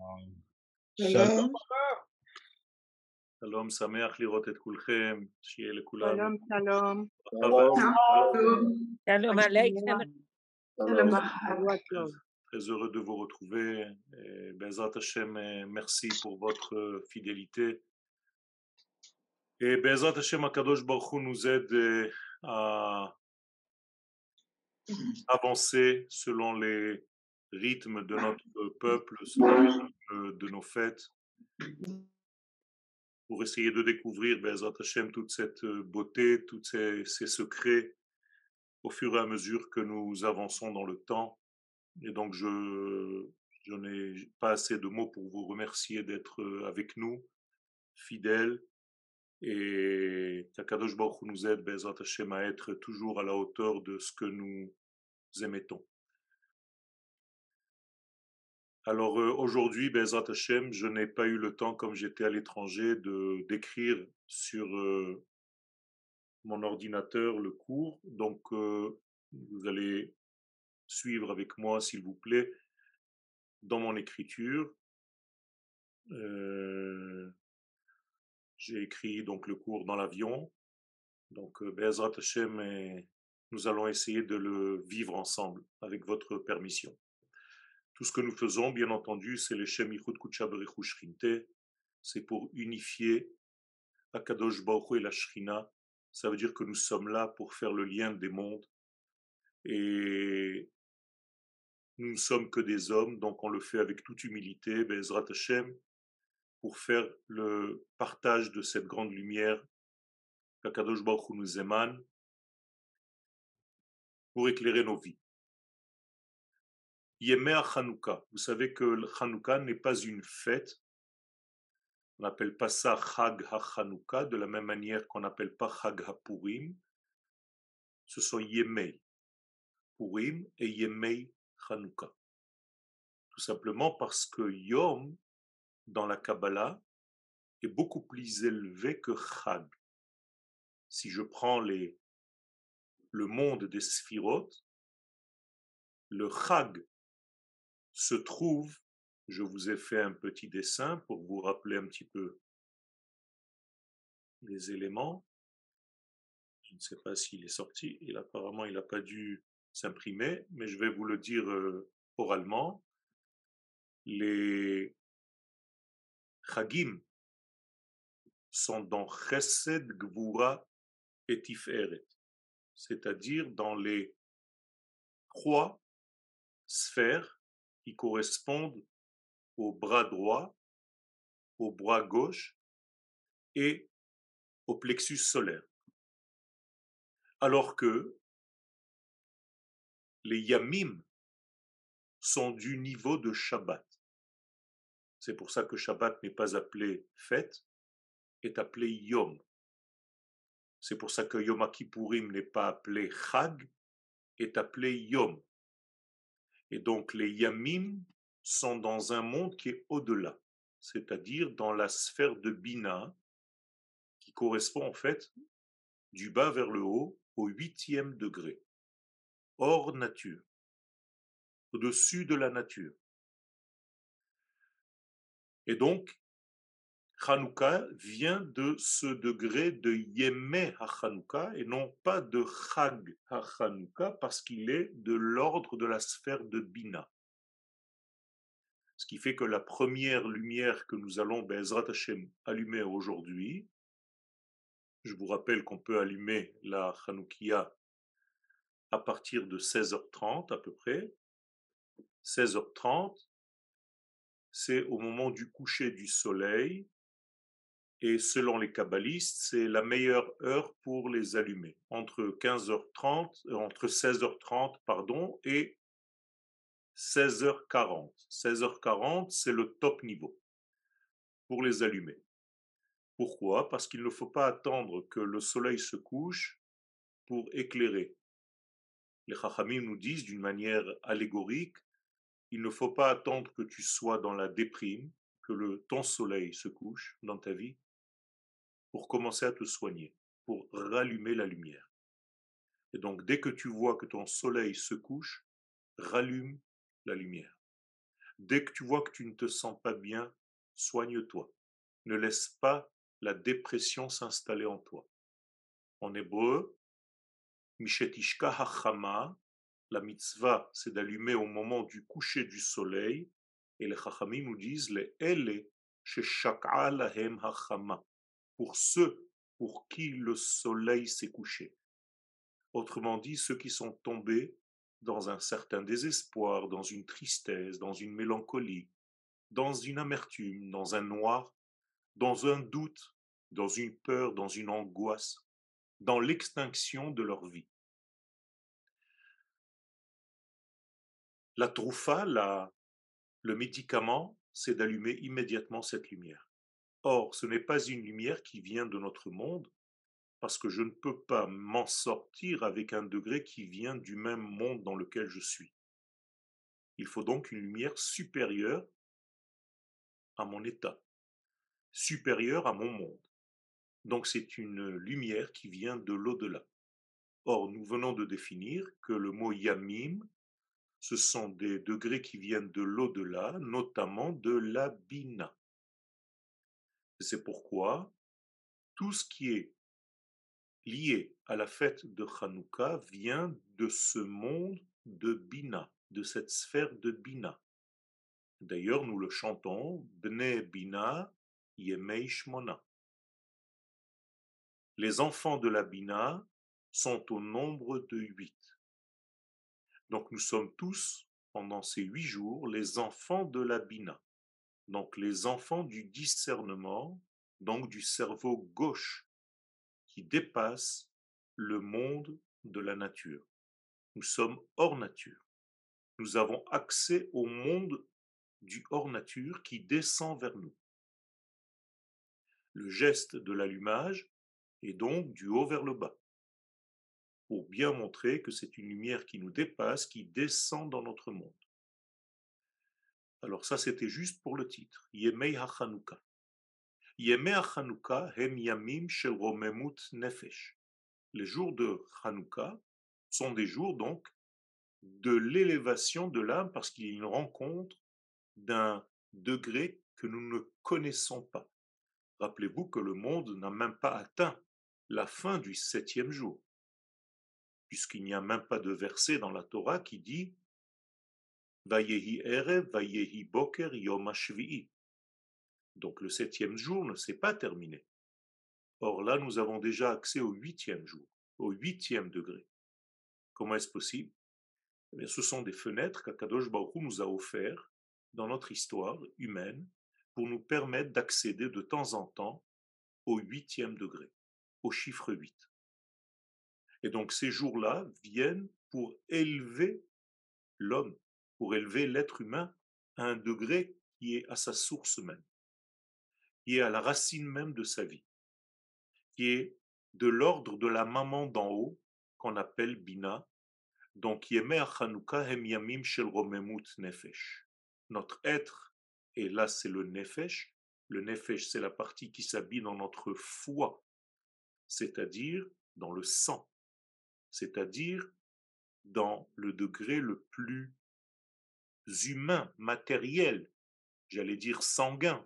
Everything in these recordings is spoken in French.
שלום, שלום, שלום, שמח לראות את כולכם, שיהיה לכולנו שלום, שלום. ברכה והצלחה. שלום עליכם. שלום, שבוע טוב. Très heureux de vous retrouver. Bezrat Hashem, merci pour votre fidélité. Et Bezrat Hashem, Akadosh Baruch Hu nous aide à avancer selon les rythmes de notre peuple, selon les rythmes de nos fêtes, pour essayer de découvrir Bezrat Hashem toute cette beauté, tous ces secrets au fur et à mesure que nous avançons dans le temps. Et donc, je n'ai pas assez de mots pour vous remercier d'être avec nous, fidèles, et qu'Akadosh Baruch Hu nous aide, Bezrat Hashem, à être toujours à la hauteur de ce que nous émettons. Alors aujourd'hui, Bezrat Hashem, je n'ai pas eu le temps, comme j'étais à l'étranger, d'écrire sur mon ordinateur le cours. Donc, vous allez suivre avec moi, s'il vous plaît, dans mon écriture. J'ai écrit donc le cours dans l'avion. Donc, Be'ezrat Hashem, nous allons essayer de le vivre ensemble, avec votre permission. Tout ce que nous faisons, bien entendu, c'est le Shem Yichud Kudsha Berichu Shechinte. C'est pour unifier Akadosh Baruch Hu et la Shrina. Ça veut dire que nous sommes là pour faire le lien des mondes. Et nous ne sommes que des hommes, donc on le fait avec toute humilité, Be'ezrat Hashem, pour faire le partage de cette grande lumière qu'Akadosh Baruch Hu nous émane, pour éclairer nos vies. Yemei Chanukah. Vous savez que le Chanukah n'est pas une fête. On n'appelle pas ça Chag HaChanukah, de la même manière qu'on n'appelle pas Chag HaPurim. Ce sont Yemei Purim et Yemei Chanukah. Tout simplement parce que Yom, dans la Kabbalah, est beaucoup plus élevé que Chag. Si je prends le monde des Sphirot, le Chag se trouve, je vous ai fait un petit dessin pour vous rappeler un petit peu les éléments. Je ne sais pas s'il est sorti, apparemment il n'a pas dû s'imprimer, mais je vais vous le dire oralement. Les Chagim sont dans Chesed, Gvura et Tiferet, c'est-à-dire dans les 3 sphères qui correspondent au bras droit, au bras gauche et au plexus solaire. Alors que les Yamim sont du niveau de Shabbat. C'est pour ça que Shabbat n'est pas appelé fête, est appelé Yom. C'est pour ça que Yom Kippourim n'est pas appelé Chag, est appelé Yom. Et donc les Yamim sont dans un monde qui est au-delà, c'est-à-dire dans la sphère de Bina, qui correspond en fait du bas vers le haut au 8e degré, hors nature, au-dessus de la nature. Et donc, Hanouka vient de ce degré de Yemei HaChanouka et non pas de Chag HaChanouka parce qu'il est de l'ordre de la sphère de Bina. Ce qui fait que la première lumière que nous allons, Be'ezrat Hashem, allumer aujourd'hui, je vous rappelle qu'on peut allumer la Hanoukia à partir de 16h30 à peu près. 16h30, c'est au moment du coucher du soleil. Et selon les kabbalistes, c'est la meilleure heure pour les allumer, entre 16h30 pardon, et 16h40. 16h40, c'est le top niveau pour les allumer. Pourquoi? Parce qu'il ne faut pas attendre que le soleil se couche pour éclairer. Les Chachamim nous disent d'une manière allégorique, il ne faut pas attendre que tu sois dans la déprime, que ton soleil se couche dans ta vie, pour commencer à te soigner, pour rallumer la lumière. Et donc, dès que tu vois que ton soleil se couche, rallume la lumière. Dès que tu vois que tu ne te sens pas bien, soigne-toi. Ne laisse pas la dépression s'installer en toi. En hébreu, Mishetishka hachama, la mitzvah, c'est d'allumer au moment du coucher du soleil, et les chachamim nous disent les ele sheshak'a lahem hachama, pour ceux pour qui le soleil s'est couché. Autrement dit, ceux qui sont tombés dans un certain désespoir, dans une tristesse, dans une mélancolie, dans une amertume, dans un noir, dans un doute, dans une peur, dans une angoisse, dans l'extinction de leur vie. La troufa, le médicament, c'est d'allumer immédiatement cette lumière. Or, ce n'est pas une lumière qui vient de notre monde, parce que je ne peux pas m'en sortir avec un degré qui vient du même monde dans lequel je suis. Il faut donc une lumière supérieure à mon état, supérieure à mon monde. Donc c'est une lumière qui vient de l'au-delà. Or, nous venons de définir que le mot yamim, ce sont des degrés qui viennent de l'au-delà, notamment de la bina. C'est pourquoi tout ce qui est lié à la fête de Hanouka vient de ce monde de bina, de cette sphère de bina. D'ailleurs, nous le chantons, Bnei Bina, Yemei Shmona. Les enfants de la bina sont au nombre de 8. Donc nous sommes tous, pendant ces 8 jours, les enfants de la bina. Donc les enfants du discernement, donc du cerveau gauche, qui dépasse le monde de la nature. Nous sommes hors nature. Nous avons accès au monde du hors nature qui descend vers nous. Le geste de l'allumage est donc du haut vers le bas, pour bien montrer que c'est une lumière qui nous dépasse, qui descend dans notre monde. Alors ça, c'était juste pour le titre. Yemei HaChanouka. Yemei HaChanouka hem yamim shel romemut nefesh. Les jours de Hanouka sont des jours donc de l'élévation de l'âme parce qu'il y a une rencontre d'un degré que nous ne connaissons pas. Rappelez-vous que le monde n'a même pas atteint la fin du 7e jour, puisqu'il n'y a même pas de verset dans la Torah qui dit Vayehi erev, vayehi boker, yom hashvi'i. Donc le 7e jour ne s'est pas terminé. Or là, nous avons déjà accès au 8e jour, au 8e degré. Comment est-ce possible? Eh bien, ce sont des fenêtres qu'Akadosh Baruch Hu nous a offertes dans notre histoire humaine pour nous permettre d'accéder de temps en temps au 8e degré, au chiffre 8. Et donc ces jours-là viennent pour élever l'homme, pour élever l'être humain à un degré qui est à sa source même, qui est à la racine même de sa vie, qui est de l'ordre de la maman d'en haut, qu'on appelle Bina. Donc, Yemei HaChanouka hem yamim shel romemut nefesh. Notre être, et là c'est le nefesh. Le nefesh, c'est la partie qui s'habille dans notre foi, c'est-à-dire dans le sang, c'est-à-dire dans le degré le plus humain, matériel, j'allais dire sanguin,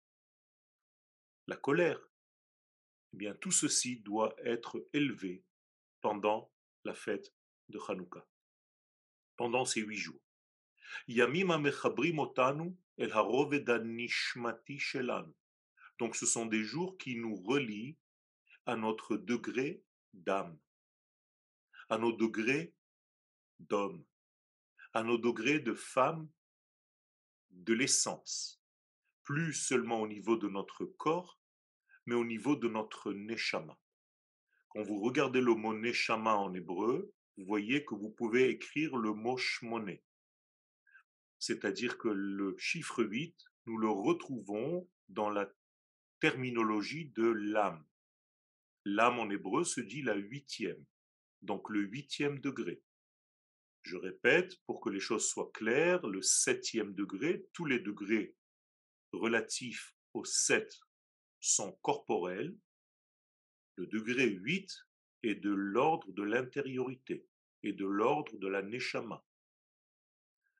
la colère. Eh bien, tout ceci doit être élevé pendant la fête de Hanouka, pendant ces 8 jours. Yamim hamechabrim otanu el haroved hanishmati shelanu. Donc ce sont des jours qui nous relient à notre degré d'âme, à nos degrés d'homme, à nos degrés de femme, de l'essence, plus seulement au niveau de notre corps, mais au niveau de notre neshama. Quand vous regardez le mot neshama en hébreu, vous voyez que vous pouvez écrire le mot shmoné. C'est-à-dire que le chiffre 8, nous le retrouvons dans la terminologie de l'âme. L'âme en hébreu se dit la 8e, donc le 8e degré. Je répète, pour que les choses soient claires, le 7e degré, tous les degrés relatifs au 7 sont corporels. Le degré 8 est de l'ordre de l'intériorité et de l'ordre de la neshama.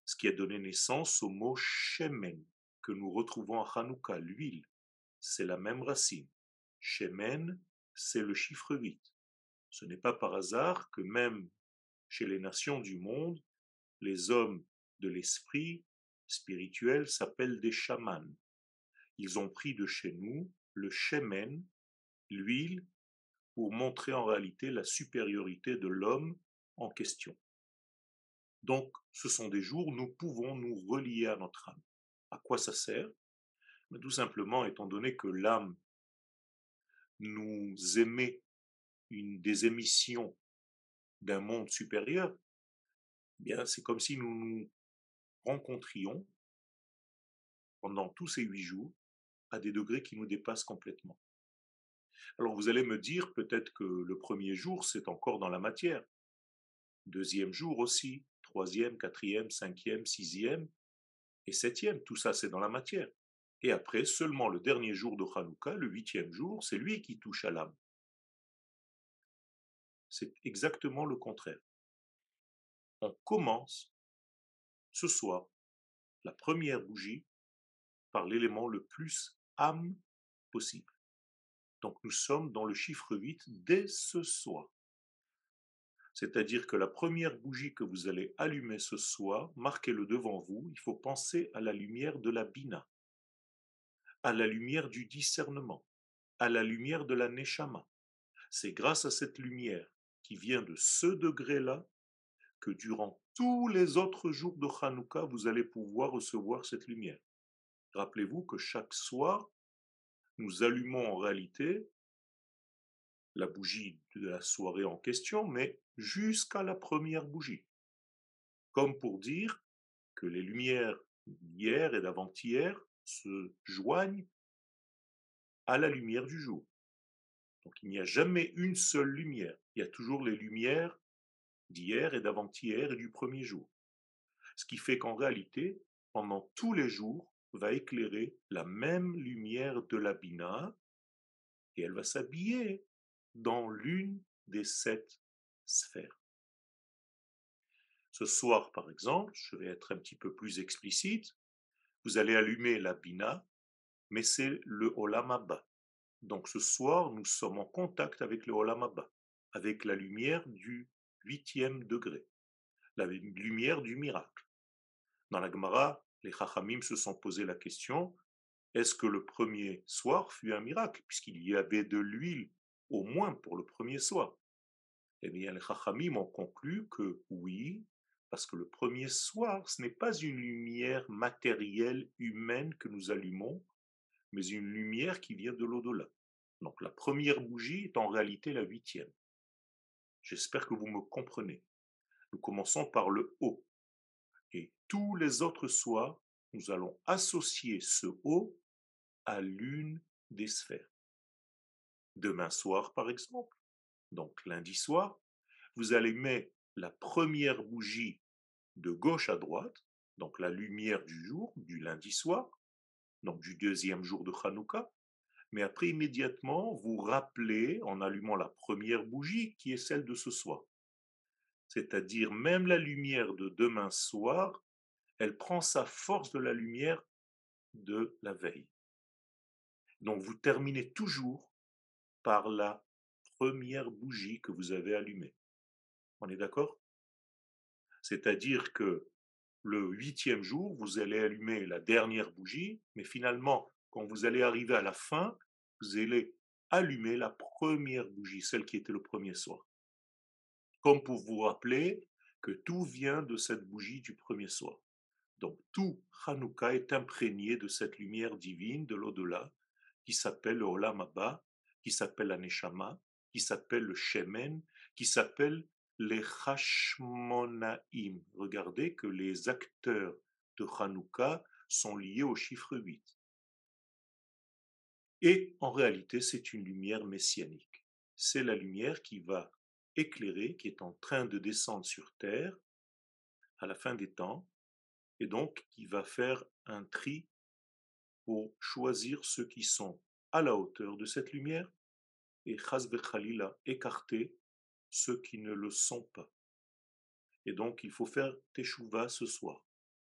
ce qui a donné naissance au mot shemen, que nous retrouvons à Hanouka, l'huile. C'est la même racine. Shemen, c'est le chiffre 8. Ce n'est pas par hasard que même chez les nations du monde, les hommes de l'esprit spirituel s'appellent des chamans. Ils ont pris de chez nous le shemen, l'huile, pour montrer en réalité la supériorité de l'homme en question. Donc, ce sont des jours où nous pouvons nous relier à notre âme. À quoi ça sert? Tout simplement, étant donné que l'âme nous émet des émissions d'un monde supérieur, eh bien, c'est comme si nous nous rencontrions pendant tous ces 8 jours à des degrés qui nous dépassent complètement. Alors vous allez me dire peut-être que le premier jour, c'est encore dans la matière, deuxième jour aussi, troisième, quatrième, cinquième, sixième et septième, tout ça c'est dans la matière. Et après, seulement le dernier jour de Hanouka, le 8e jour, c'est lui qui touche à l'âme. C'est exactement le contraire. On commence ce soir la première bougie par l'élément le plus âme possible. Donc nous sommes dans le chiffre 8 dès ce soir. C'est-à-dire que la première bougie que vous allez allumer ce soir, marquez-le devant vous, il faut penser à la lumière de la Bina, à la lumière du discernement, à la lumière de la Neshama. C'est grâce à cette lumière qui vient de ce degré-là que durant tous les autres jours de Hanouka, vous allez pouvoir recevoir cette lumière. Rappelez-vous que chaque soir, nous allumons en réalité la bougie de la soirée en question, mais jusqu'à la première bougie. Comme pour dire que les lumières d'hier et d'avant-hier se joignent à la lumière du jour. Donc il n'y a jamais une seule lumière. Il y a toujours les lumières d'hier et d'avant-hier et du premier jour. Ce qui fait qu'en réalité, pendant tous les jours, va éclairer la même lumière de la Bina et elle va s'habiller dans l'une des 7 sphères. Ce soir, par exemple, je vais être un petit peu plus explicite, vous allez allumer la Bina, mais c'est le Olam Abba. Donc ce soir, nous sommes en contact avec le Olam Abba, avec la lumière du 8e degré, la lumière du miracle. Dans la Gemara, les Chachamim se sont posé la question, est-ce que le premier soir fut un miracle, puisqu'il y avait de l'huile au moins pour le premier soir? Eh bien, les Chachamim ont conclu que oui, parce que le premier soir, ce n'est pas une lumière matérielle humaine que nous allumons, mais une lumière qui vient de l'au-delà. Donc la première bougie est en réalité la 8e. J'espère que vous me comprenez. Nous commençons par le haut. Et tous les autres soirs, nous allons associer ce haut à l'une des sphères. Demain soir, par exemple, donc lundi soir, vous allez mettre la première bougie de gauche à droite, donc la lumière du jour, du lundi soir, donc du deuxième jour de Hanouka, mais après immédiatement vous rappelez en allumant la première bougie qui est celle de ce soir. C'est-à-dire même la lumière de demain soir, elle prend sa force de la lumière de la veille. Donc vous terminez toujours par la première bougie que vous avez allumée. On est d'accord? C'est-à-dire que le 8e jour, vous allez allumer la dernière bougie, mais finalement, quand vous allez arriver à la fin, vous allez allumer la première bougie, celle qui était le premier soir. Comme pour vous rappeler que tout vient de cette bougie du premier soir. Donc tout Hanouka est imprégné de cette lumière divine de l'au-delà, qui s'appelle le Olam Abba, qui s'appelle la Neshama, qui s'appelle le Shemen, qui s'appelle les Hashmonaïm. Regardez que les acteurs de Hanouka sont liés au chiffre 8. Et en réalité, c'est une lumière messianique. C'est la lumière qui va éclairer, qui est en train de descendre sur Terre à la fin des temps, et donc qui va faire un tri pour choisir ceux qui sont à la hauteur de cette lumière et chas v'chalila écarter ceux qui ne le sont pas. Et donc il faut faire teshuva ce soir.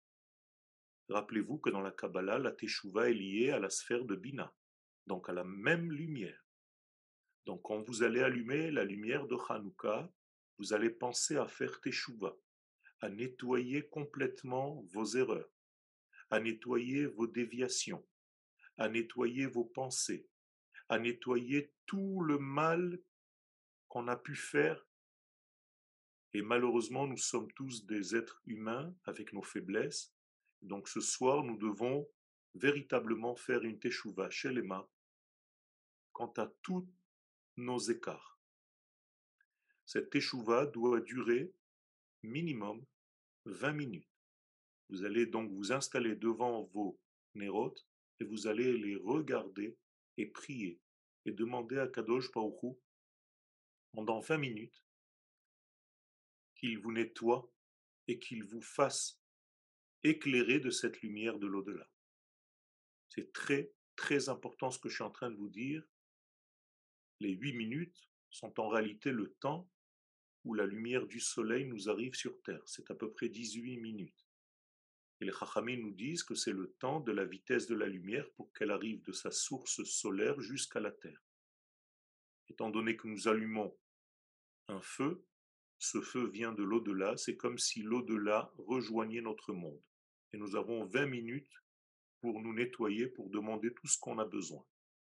Rappelez-vous que dans la Kabbalah, la Teshuvah est liée à la sphère de Bina, donc à la même lumière. Donc quand vous allez allumer la lumière de Hanouka, vous allez penser à faire Teshuvah, à nettoyer complètement vos erreurs, à nettoyer vos déviations, à nettoyer vos pensées, à nettoyer tout le mal qu'on a pu faire. Et malheureusement, nous sommes tous des êtres humains avec nos faiblesses. Donc ce soir, nous devons véritablement faire une teshuva chez les mains quant à tous nos écarts. Cette teshuva doit durer minimum 20 minutes. Vous allez donc vous installer devant vos nérotes et vous allez les regarder et prier et demander à Kadosh Baruch Hu, pendant 20 minutes, qu'il vous nettoie et qu'il vous fasse éclairer de cette lumière de l'au-delà. C'est très, très important ce que je suis en train de vous dire. Les 8 minutes sont en réalité le temps où la lumière du soleil nous arrive sur Terre. C'est à peu près 18 minutes. Et les Chachamim nous disent que c'est le temps de la vitesse de la lumière pour qu'elle arrive de sa source solaire jusqu'à la Terre. Étant donné que nous allumons un feu, ce feu vient de l'au-delà, c'est comme si l'au-delà rejoignait notre monde. Et nous avons 20 minutes pour nous nettoyer, pour demander tout ce qu'on a besoin.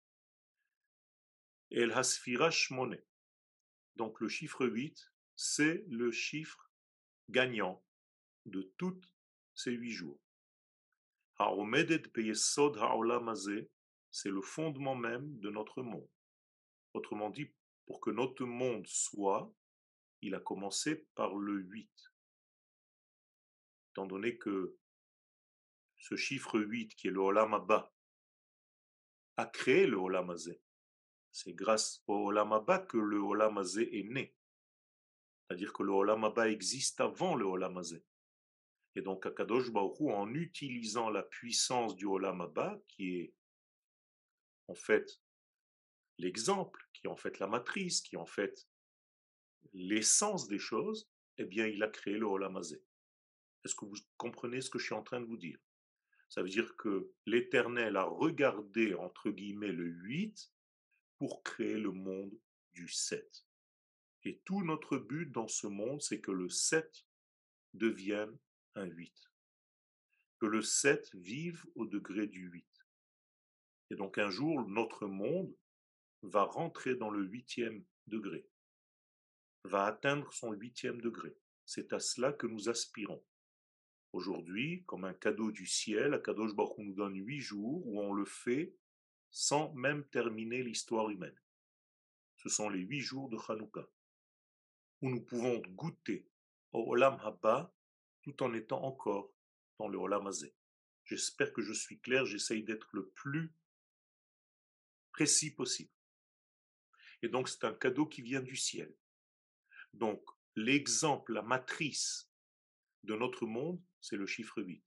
El Hasfira Shmone. Donc le chiffre 8, c'est le chiffre gagnant de tous ces 8 jours. Haomedet beyesod haolam hazeh, c'est le fondement même de notre monde. Autrement dit, pour que notre monde soit, il a commencé par le 8. Étant donné que ce chiffre 8, qui est le Olam Abba, a créé le Olam Hazeh, c'est grâce au Olam Abba que le Olam Hazeh est né. C'est-à-dire que le Olam Abba existe avant le Olam Hazeh. Et donc, Akadosh Baruch Hu, en utilisant la puissance du Olam Abba, qui est en fait l'exemple, qui est en fait la matrice, qui est en fait l'essence des choses, eh bien, il a créé le Olam Hazeh. Est-ce que vous comprenez ce que je suis en train de vous dire? Ça veut dire que l'Éternel a regardé, entre guillemets, le 8 pour créer le monde du 7. Et tout notre but dans ce monde, c'est que le 7 devienne un 8. Que le 7 vive au degré du 8. Et donc un jour, notre monde va rentrer dans le 8e degré, va atteindre son 8e degré. C'est à cela que nous aspirons. Aujourd'hui, comme un cadeau du ciel, Akadosh Baruch Hu nous donne 8 jours où on le fait sans même terminer l'histoire humaine. Ce sont les 8 jours de Hanouka, où nous pouvons goûter au Olam Haba tout en étant encore dans le Olam Hazeh. J'espère que je suis clair, j'essaye d'être le plus précis possible. Et donc c'est un cadeau qui vient du ciel. Donc l'exemple, la matrice de notre monde, c'est le chiffre 8.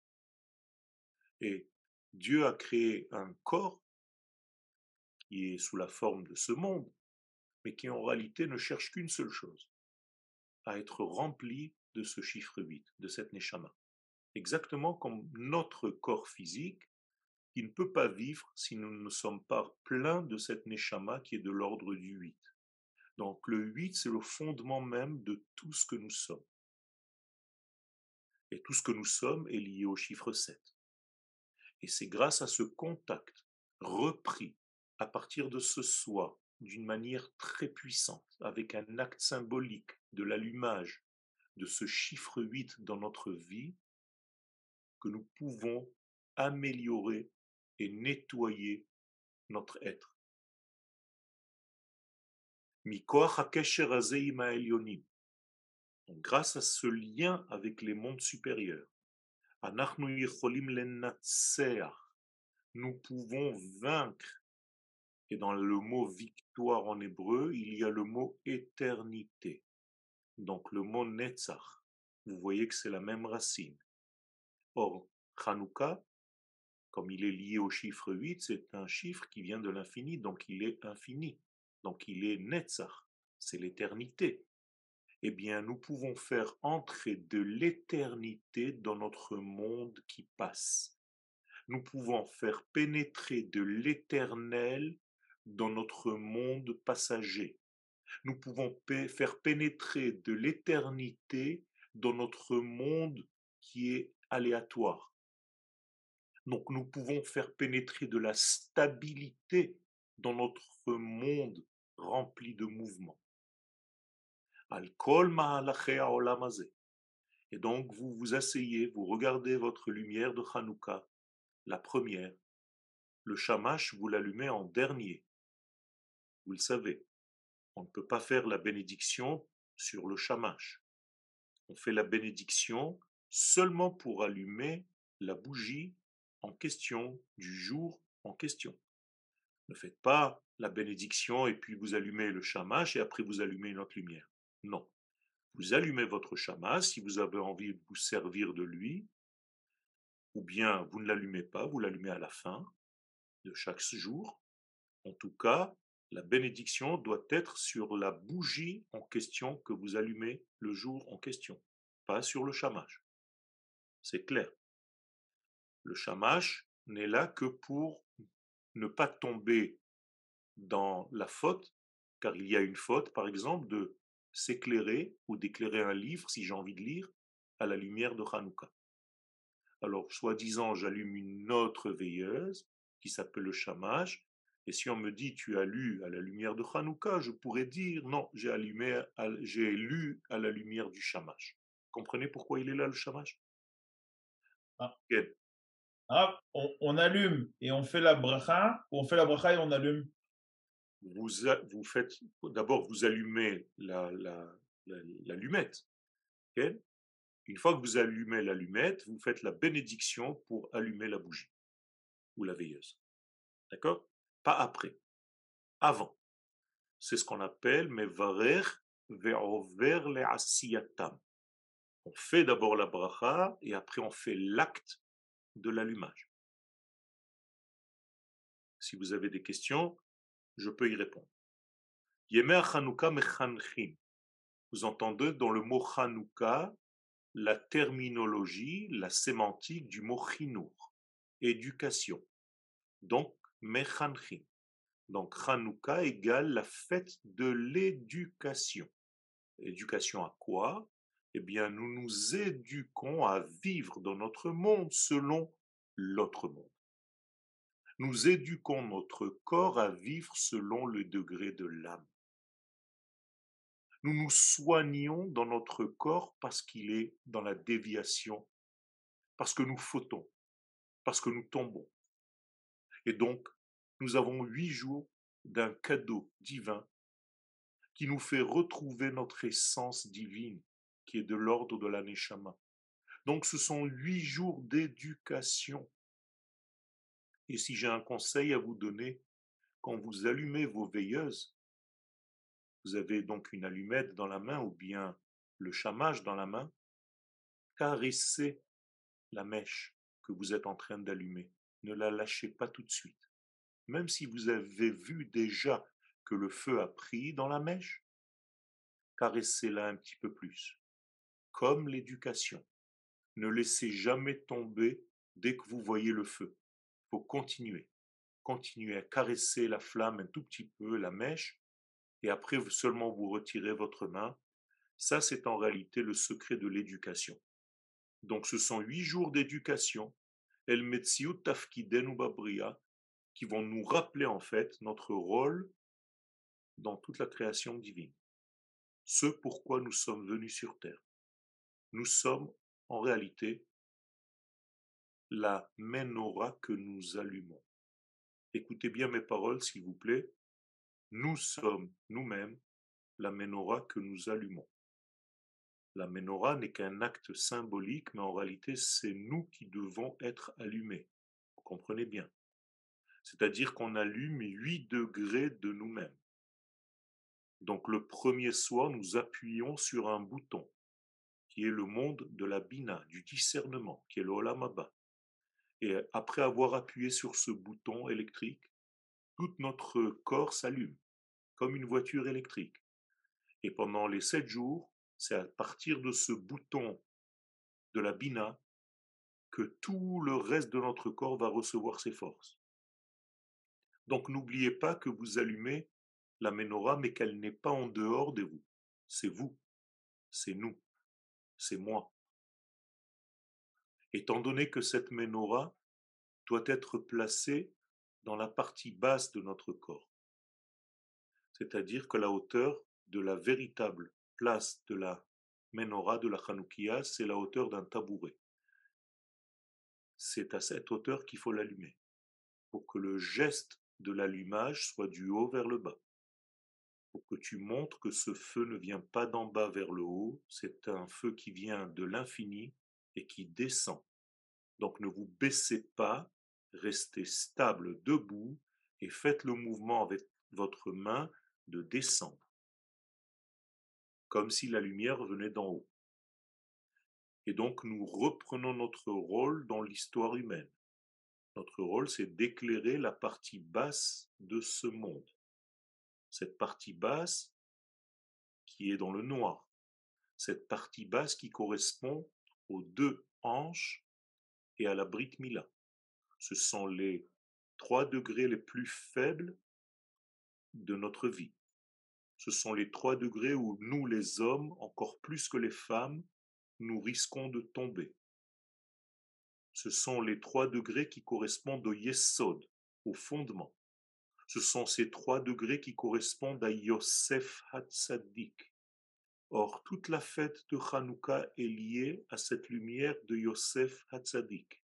Et Dieu a créé un corps qui est sous la forme de ce monde, mais qui en réalité ne cherche qu'une seule chose, à être rempli de ce chiffre 8, de cette neshama. Exactement comme notre corps physique, qui ne peut pas vivre si nous ne sommes pas pleins de cette neshama qui est de l'ordre du 8. Donc le 8, c'est le fondement même de tout ce que nous sommes. Et tout ce que nous sommes est lié au chiffre 7. Et c'est grâce à ce contact repris à partir de ce soi, d'une manière très puissante, avec un acte symbolique de l'allumage de ce chiffre 8 dans notre vie, que nous pouvons améliorer et nettoyer notre être. Donc, grâce à ce lien avec les mondes supérieurs, nous pouvons vaincre. Et dans le mot victoire en hébreu, il y a le mot éternité. Donc le mot Netzach, vous voyez que c'est la même racine. Or, Hanouka, comme il est lié au chiffre 8, c'est un chiffre qui vient de l'infini, donc il est infini. Donc il est Netzach, c'est l'éternité. eh bien, nous pouvons faire entrer de l'éternité dans notre monde qui passe. Nous pouvons faire pénétrer de l'éternel dans notre monde passager. Nous pouvons faire pénétrer de l'éternité dans notre monde qui est aléatoire. Donc nous pouvons faire pénétrer de la stabilité dans notre monde rempli de mouvements. Al kol mahalache haolam hazeh. Et donc vous vous asseyez, vous regardez votre lumière de Hanouka, la première. Le shamash, vous l'allumez en dernier. Vous le savez, on ne peut pas faire la bénédiction sur le shamash. On fait la bénédiction seulement pour allumer la bougie en question du jour en question. Ne faites pas la bénédiction et puis vous allumez le shamash et après vous allumez une autre lumière. Non. Vous allumez votre shamash si vous avez envie de vous servir de lui, ou bien vous ne l'allumez pas, vous l'allumez à la fin de chaque jour. En tout cas, la bénédiction doit être sur la bougie en question que vous allumez le jour en question, pas sur le shamash. C'est clair. Le shamash n'est là que pour ne pas tomber dans la faute, car il y a une faute, par exemple, de s'éclairer ou d'éclairer un livre, si j'ai envie de lire, à la lumière de Hanouka. Alors, soi-disant, j'allume une autre veilleuse qui s'appelle le shamash, et si on me dit tu as lu à la lumière de Hanouka, je pourrais dire non, j'ai lu à la lumière du shamash. Comprenez pourquoi il est là le shamash? Ah, Quel? on allume et on fait la bracha, ou on fait la bracha et on allume? Vous faites, d'abord vous allumez l'allumette. Ok. Une fois que vous allumez l'allumette, vous faites la bénédiction pour allumer la bougie ou la veilleuse. D'accord? Pas après, avant. C'est ce qu'on appelle mevarer ve'over le'asiyatam. On fait d'abord la bracha et après on fait l'acte de l'allumage. Si vous avez des questions, je peux y répondre. Yemer Chanukah mechanchim. Vous entendez dans le mot Chanukah la terminologie, la sémantique du mot chinour, éducation. Donc, mechanchim. Donc, Hanouka égale la fête de l'éducation. Éducation à quoi? Eh bien, nous nous éduquons à vivre dans notre monde selon l'autre monde. Nous éduquons notre corps à vivre selon le degré de l'âme. Nous nous soignons dans notre corps parce qu'il est dans la déviation, parce que nous fautons, parce que nous tombons. Et donc, nous avons 8 jours d'un cadeau divin qui nous fait retrouver notre essence divine, qui est de l'ordre de la Neshama. Donc, ce sont 8 jours d'éducation. Et si j'ai un conseil à vous donner, quand vous allumez vos veilleuses, vous avez donc une allumette dans la main ou bien le chamage dans la main, caressez la mèche que vous êtes en train d'allumer. Ne la lâchez pas tout de suite. Même si vous avez vu déjà que le feu a pris dans la mèche, caressez-la un petit peu plus. Comme l'éducation. Ne laissez jamais tomber dès que vous voyez le feu. Il faut continuer. Continuez à caresser la flamme un tout petit peu, la mèche, et après seulement vous retirez votre main. Ça, c'est en réalité le secret de l'éducation. Donc ce sont 8 jours d'éducation, El Metziut Tafkidenu Babria, qui vont nous rappeler en fait notre rôle dans toute la création divine. Ce pourquoi nous sommes venus sur Terre. Nous sommes en réalité la menorah que nous allumons. Écoutez bien mes paroles, s'il vous plaît. Nous sommes nous-mêmes la menorah que nous allumons. La menorah n'est qu'un acte symbolique, mais en réalité, c'est nous qui devons être allumés. Vous comprenez bien. C'est-à-dire qu'on allume 8 degrés de nous-mêmes. Donc le premier soir, nous appuyons sur un bouton, qui est le monde de la bina, du discernement, qui est le Olam Haba. Et après avoir appuyé sur ce bouton électrique, tout notre corps s'allume, comme une voiture électrique. Et pendant les 7 jours, C'est à partir de ce bouton de la Bina que tout le reste de notre corps va recevoir ses forces. Donc n'oubliez pas que vous allumez la menorah, mais qu'elle n'est pas en dehors de vous. C'est vous, c'est nous, c'est moi. Étant donné que cette menorah doit être placée dans la partie basse de notre corps, c'est-à-dire que la hauteur de la véritable place de la menorah, de la Hanoukia, c'est la hauteur d'un tabouret. C'est à cette hauteur qu'il faut l'allumer, pour que le geste de l'allumage soit du haut vers le bas, pour que tu montres que ce feu ne vient pas d'en bas vers le haut, c'est un feu qui vient de l'infini et qui descend. Donc ne vous baissez pas, restez stable debout et faites le mouvement avec votre main de descendre, comme si la lumière venait d'en haut. Et donc nous reprenons notre rôle dans l'histoire humaine. Notre rôle, c'est d'éclairer la partie basse de ce monde. Cette partie basse qui est dans le noir. Cette partie basse qui correspond aux deux hanches et à la Brit Mila. Ce sont les 3 degrés les plus faibles de notre vie. Ce sont les 3 degrés où nous, les hommes, encore plus que les femmes, nous risquons de tomber. Ce sont les 3 degrés qui correspondent au Yesod, au fondement. Ce sont ces 3 degrés qui correspondent à Yosef Hatzadik. Or, toute la fête de Hanouka est liée à cette lumière de Yosef Hatzadik.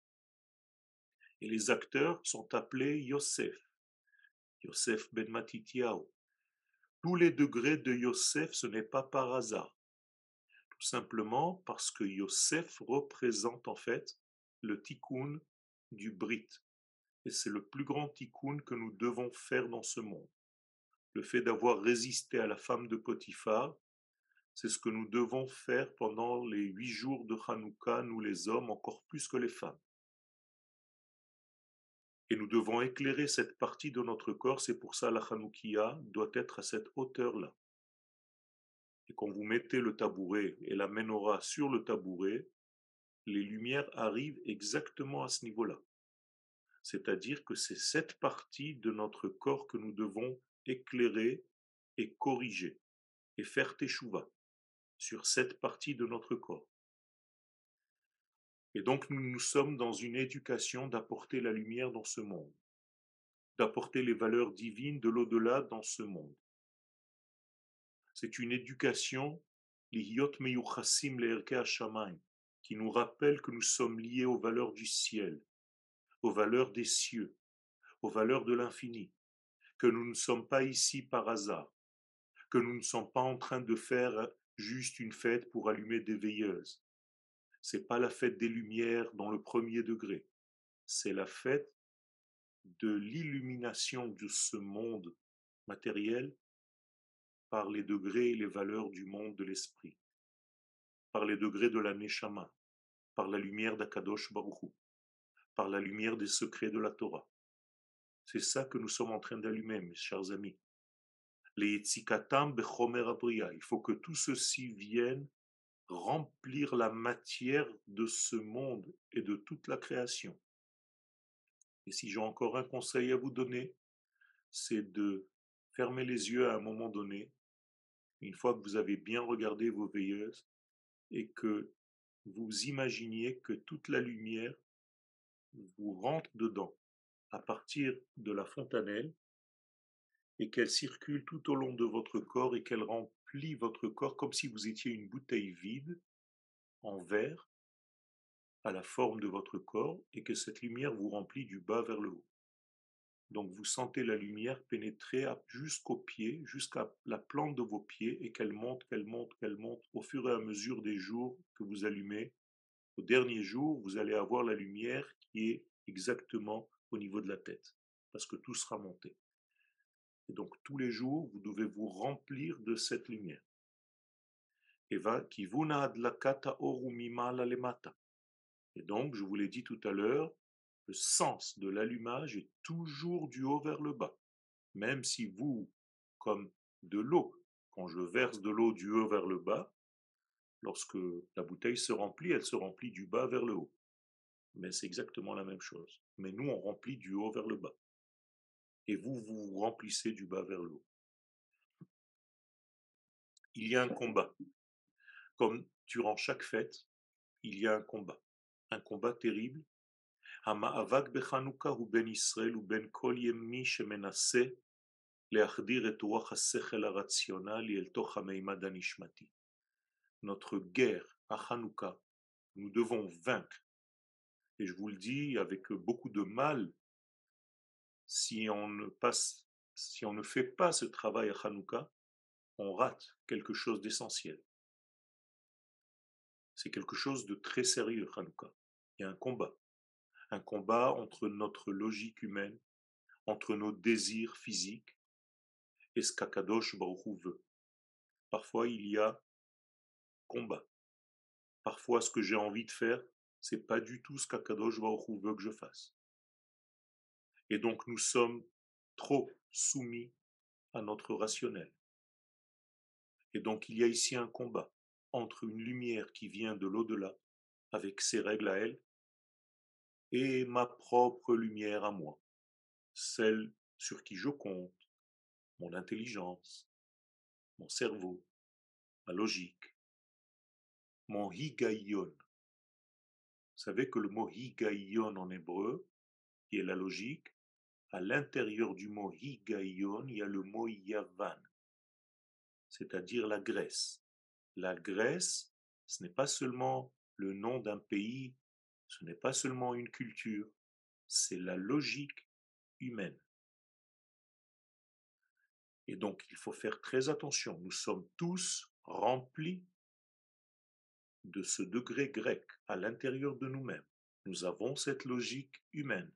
Et les acteurs sont appelés Yosef, Yosef ben Matityahu. Tous les degrés de Yosef, ce n'est pas par hasard. Tout simplement parce que Yosef représente en fait le tikkun du Brit. Et c'est le plus grand tikkun que nous devons faire dans ce monde. Le fait d'avoir résisté à la femme de Potiphar, c'est ce que nous devons faire pendant les 8 jours de Hanouka, nous les hommes, encore plus que les femmes. Et nous devons éclairer cette partie de notre corps, c'est pour ça la Hanoukia doit être à cette hauteur-là. Et quand vous mettez le tabouret et la menorah sur le tabouret, les lumières arrivent exactement à ce niveau-là. C'est-à-dire que c'est cette partie de notre corps que nous devons éclairer et corriger et faire teshuva sur cette partie de notre corps. Et donc nous sommes dans une éducation d'apporter la lumière dans ce monde, d'apporter les valeurs divines de l'au-delà dans ce monde. C'est une éducation, l'iyot meyuchasim le'erkei hashamayim, qui nous rappelle que nous sommes liés aux valeurs du ciel, aux valeurs des cieux, aux valeurs de l'infini, que nous ne sommes pas ici par hasard, que nous ne sommes pas en train de faire juste une fête pour allumer des veilleuses. C'est pas la fête des lumières dans le premier degré, c'est la fête de l'illumination de ce monde matériel par les degrés et les valeurs du monde de l'esprit, par les degrés de la Neshama, par la lumière d'Akadosh Baruch Hu, par la lumière des secrets de la Torah. C'est ça que nous sommes en train d'allumer, mes chers amis. Les Yitzikatam bechomer abriya. Il faut que tout ceci vienne remplir la matière de ce monde et de toute la création. Et si j'ai encore un conseil à vous donner, c'est de fermer les yeux à un moment donné, une fois que vous avez bien regardé vos veilleuses, et que vous imaginiez que toute la lumière vous rentre dedans à partir de la fontanelle et qu'elle circule tout au long de votre corps et qu'elle remplit votre corps comme si vous étiez une bouteille vide en verre à la forme de votre corps et que cette lumière vous remplit du bas vers le haut. Donc vous sentez la lumière pénétrer jusqu'aux pieds, jusqu'à la plante de vos pieds et qu'elle monte, qu'elle monte, qu'elle monte au fur et à mesure des jours que vous allumez. Au dernier jour, vous allez avoir la lumière qui est exactement au niveau de la tête parce que tout sera monté. Et donc tous les jours, vous devez vous remplir de cette lumière. Et donc, je vous l'ai dit tout à l'heure, le sens de l'allumage est toujours du haut vers le bas. Même si vous, comme de l'eau, quand je verse de l'eau du haut vers le bas, Lorsque la bouteille se remplit, elle se remplit du bas vers le haut. Mais c'est exactement la même chose. Mais nous, on remplit du haut vers le bas. Et vous, vous remplissez du bas vers le haut. Il y a un combat. Comme durant chaque fête, il y a un combat. Un combat terrible. המאבק בחנוכה הוא בין ישראל ובין כל ימי שמנסה להחדיר את רוח השכל הרציונלי אל תוך המימד הנשמתי. Notre guerre à Hanouka, nous devons vaincre. Et je vous le dis avec beaucoup de mal, si on ne fait pas ce travail à Hanouka, on rate quelque chose d'essentiel. C'est quelque chose de très sérieux, Hanouka. Il y a un combat entre notre logique humaine, entre nos désirs physiques et ce qu'Akadosh Baruch Hu veut. Parfois, il y a combat. Parfois, ce que j'ai envie de faire, c'est pas du tout ce qu'Akadosh Baruch Hu veut que je fasse. Et donc, nous sommes trop soumis à notre rationnel. Et donc, il y a ici un combat entre une lumière qui vient de l'au-delà, avec ses règles à elle, et ma propre lumière à moi, celle sur qui je compte, mon intelligence, mon cerveau, ma logique, mon higayon. Vous savez que le mot higayon en hébreu, qui est la logique, à l'intérieur du mot higayon, il y a le mot yavan, c'est-à-dire la Grèce. La Grèce, ce n'est pas seulement le nom d'un pays, ce n'est pas seulement une culture, c'est la logique humaine. Et donc, il faut faire très attention. Nous sommes tous remplis de ce degré grec à l'intérieur de nous-mêmes. Nous avons cette logique humaine.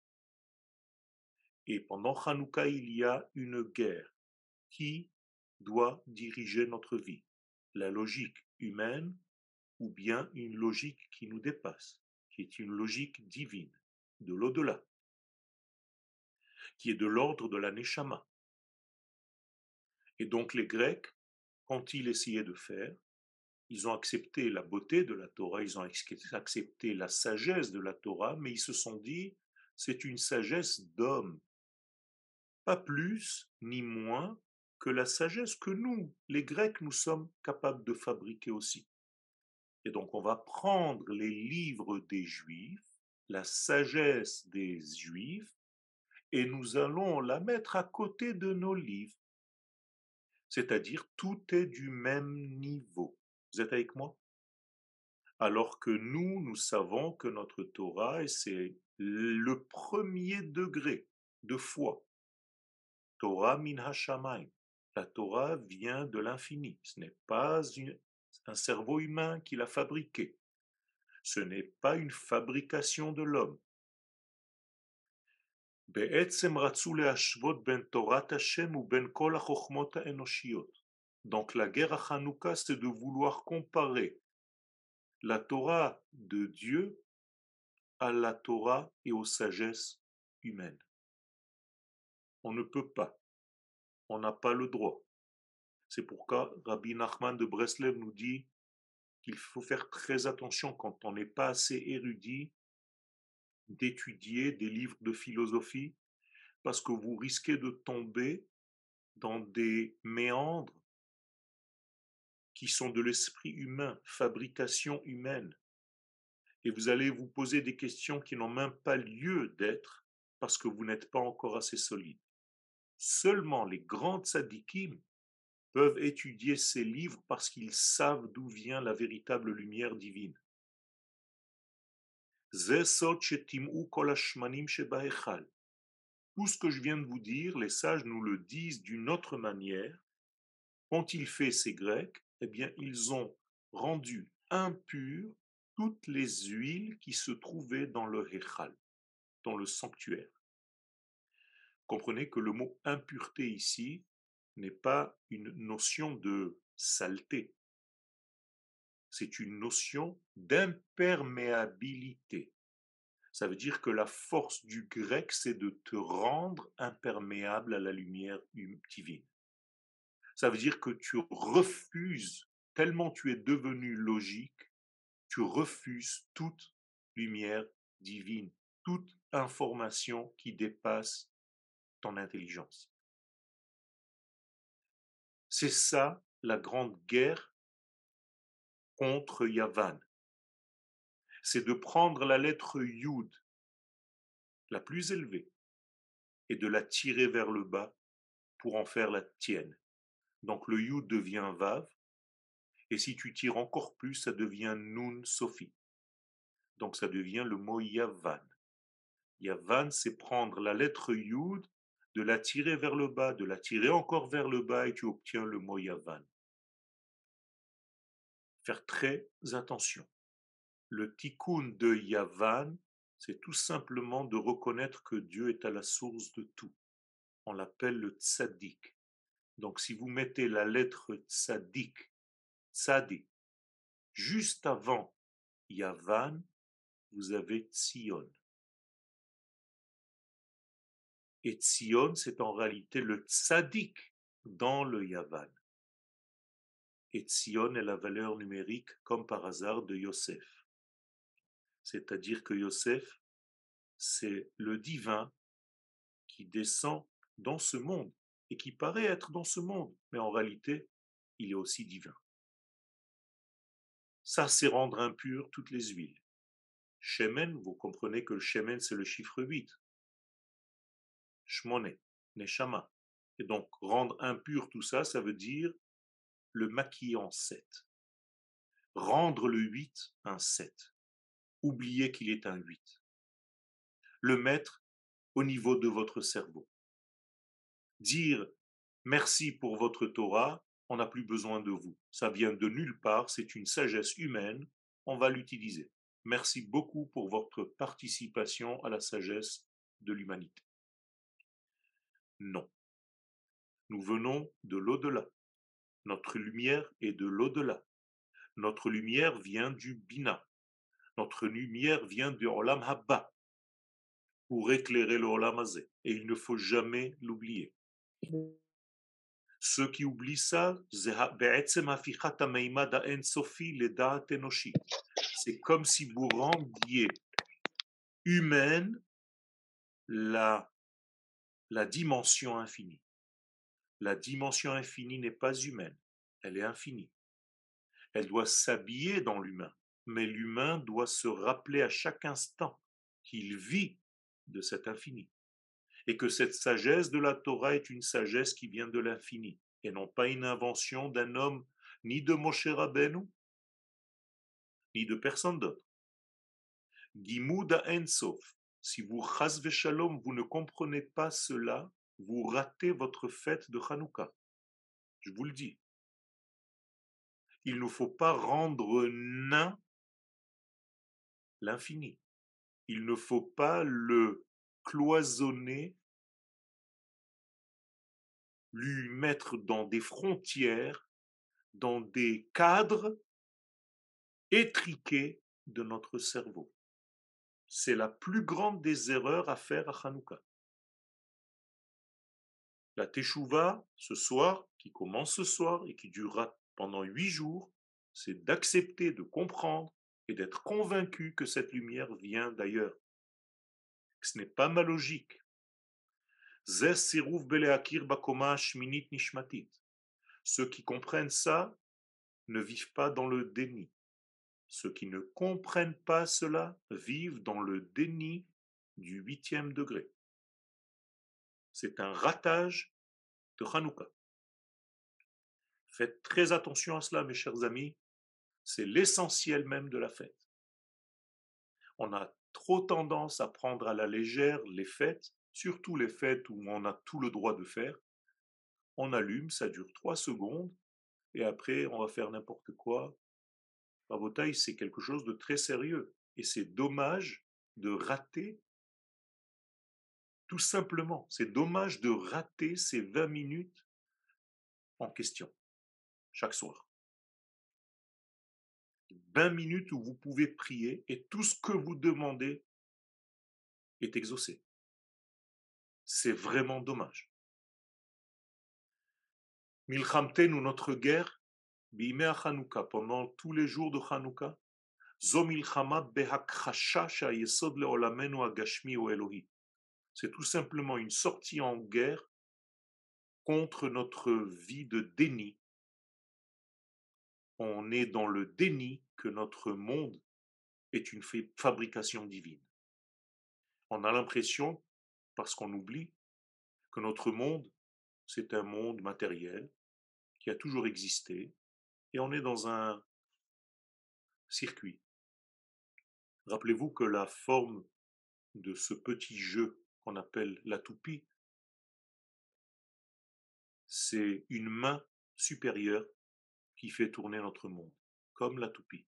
Et pendant Hanouka, il y a une guerre. Qui doit diriger notre vie? La logique humaine ou bien une logique qui nous dépasse, qui est une logique divine, de l'au-delà, qui est de l'ordre de la Neshama. Et donc les Grecs, quand ils essayaient de faire, ils ont accepté la beauté de la Torah, ils ont accepté la sagesse de la Torah, mais ils se sont dit, c'est une sagesse d'homme, pas plus ni moins que la sagesse que nous, les Grecs, nous sommes capables de fabriquer aussi. Et donc on va prendre les livres des Juifs, la sagesse des Juifs, et nous allons la mettre à côté de nos livres. C'est-à-dire tout est du même niveau. Vous êtes avec moi? Alors que nous savons que notre Torah, c'est le premier degré de foi. Torah min hashamayim. La Torah vient de l'infini. Ce n'est pas un cerveau humain qui l'a fabriqué. Ce n'est pas une fabrication de l'homme. בעצם רצו להשוות בין תורת השם ובין כל החוכמות האנושיות. Donc la guerre à Hanouka, c'est de vouloir comparer la Torah de Dieu à la Torah et aux sagesses humaines. On ne peut pas, on n'a pas le droit. C'est pourquoi Rabbi Nachman de Breslev nous dit qu'il faut faire très attention quand on n'est pas assez érudit d'étudier des livres de philosophie parce que vous risquez de tomber dans des méandres qui sont de l'esprit humain, fabrication humaine. Et vous allez vous poser des questions qui n'ont même pas lieu d'être parce que vous n'êtes pas encore assez solide. Seulement les grands tzadikim peuvent étudier ces livres parce qu'ils savent d'où vient la véritable lumière divine. Tout ce que je viens de vous dire, les sages nous le disent d'une autre manière. Quand il fait ces Grecs, eh bien, ils ont rendu impures toutes les huiles qui se trouvaient dans le Hechal, dans le sanctuaire. Comprenez que le mot impureté ici n'est pas une notion de saleté, c'est une notion d'imperméabilité. Ça veut dire que la force du grec, c'est de te rendre imperméable à la lumière divine. Ça veut dire que tu refuses tellement tu es devenu logique, tu refuses toute lumière divine, toute information qui dépasse ton intelligence. C'est ça la grande guerre contre Yavan. C'est de prendre la lettre Yud, la plus élevée, et de la tirer vers le bas pour en faire la tienne. Donc le Yud devient Vav, et si tu tires encore plus, ça devient Nun Sofi. Donc ça devient le mot Yavan. Yavan, c'est prendre la lettre Yud, de la tirer vers le bas, de la tirer encore vers le bas, et tu obtiens le mot Yavan. Faire très attention. Le tikkun de Yavan, c'est tout simplement de reconnaître que Dieu est à la source de tout. On l'appelle le tzaddik. Donc si vous mettez la lettre tzaddik, tzadi, juste avant Yavan, vous avez Tzion. Et Tzion, c'est en réalité le tzaddik dans le Yavan. Et Tzion est la valeur numérique, comme par hasard, de Yosef. C'est-à-dire que Yosef, c'est le divin qui descend dans ce monde et qui paraît être dans ce monde, mais en réalité, il est aussi divin. Ça, c'est rendre impur toutes les huiles. Shemen, vous comprenez que le Shemen, c'est le chiffre 8. Shmone, Neshama. Et donc, rendre impur tout ça, ça veut dire le maquiller en 7. Rendre le 8 un 7. Oublier qu'il est un 8. Le mettre au niveau de votre cerveau. Dire merci pour votre Torah, on n'a plus besoin de vous. Ça vient de nulle part, c'est une sagesse humaine, on va l'utiliser. Merci beaucoup pour votre participation à la sagesse de l'humanité. Non. Nous venons de l'au-delà. Notre lumière est de l'au-delà. Notre lumière vient du Bina. Notre lumière vient du Olam Habba pour éclairer le Olam Hazé. Et il ne faut jamais l'oublier. Ceux qui oublient ça, c'est comme si vous rendiez humaine la dimension infinie. La dimension infinie n'est pas humaine, elle est infinie. Elle doit s'habiller dans l'humain, mais l'humain doit se rappeler à chaque instant qu'il vit de cet infini. Et que cette sagesse de la Torah est une sagesse qui vient de l'infini, et non pas une invention d'un homme, ni de Moshe Rabbeinu, ni de personne d'autre. Gimouda Ensof, si vous, chas v'shalom, vous ne comprenez pas cela, vous ratez votre fête de Hanouka. Je vous le dis. Il ne faut pas rendre nain l'infini. Il ne faut pas le cloisonner, lui mettre dans des frontières, dans des cadres étriqués de notre cerveau. C'est la plus grande des erreurs à faire à Hanouka. La Teshuvah, ce soir, qui commence ce soir et qui durera pendant 8 jours, c'est d'accepter, de comprendre et d'être convaincu que cette lumière vient d'ailleurs. Ce n'est pas ma logique. Ceux qui comprennent ça ne vivent pas dans le déni. Ceux qui ne comprennent pas cela vivent dans le déni du 8e degré. C'est un ratage de Hanouka. Faites très attention à cela, mes chers amis. C'est l'essentiel même de la fête. On a trop tendance à prendre à la légère les fêtes, surtout les fêtes où on a tout le droit de faire. On allume, ça dure 3 secondes, et après on va faire n'importe quoi. Rabotaï, c'est quelque chose de très sérieux. Et c'est dommage de rater, tout simplement, c'est dommage de rater ces 20 minutes en question, chaque soir. 20 minutes où vous pouvez prier et tout ce que vous demandez est exaucé. C'est vraiment dommage. Milchamtenu, notre guerre, Bimei Hanouka, pendant tous les jours de Hanouka, Zo milchama behakhasha shayesod leolamenu agashmi ou Elohi. C'est tout simplement une sortie en guerre contre notre vie de déni. On est dans le déni que notre monde est une fabrication divine. On a l'impression, parce qu'on oublie, que notre monde, c'est un monde matériel qui a toujours existé, et on est dans un circuit. Rappelez-vous que la forme de ce petit jeu qu'on appelle la toupie, c'est une main supérieure qui fait tourner notre monde, comme la toupie.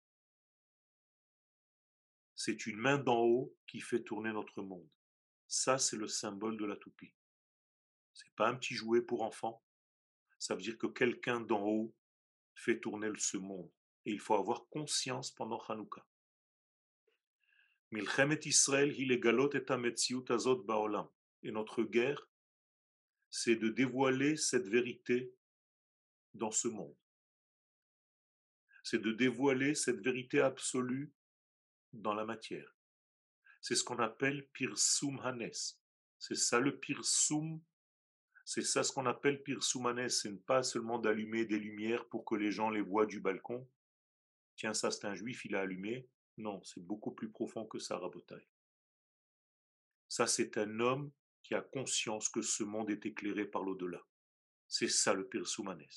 C'est une main d'en haut qui fait tourner notre monde. Ça, c'est le symbole de la toupie. C'est pas un petit jouet pour enfants. Ça veut dire que quelqu'un d'en haut fait tourner ce monde. Et il faut avoir conscience pendant Hanouka. Milchemet Israël hilegalot et ametziut azot baolam. Et notre guerre, c'est de dévoiler cette vérité dans ce monde. C'est de dévoiler cette vérité absolue dans la matière. C'est ce qu'on appelle Pirsum Hanes. C'est ça le Pirsum, c'est ça ce qu'on appelle Pirsum Hanes. Ce n'est pas seulement d'allumer des lumières pour que les gens les voient du balcon. Tiens, ça c'est un juif, il a allumé. Non, c'est beaucoup plus profond que ça, Rabotai. Ça c'est un homme qui a conscience que ce monde est éclairé par l'au-delà. C'est ça le Pirsum Hanes.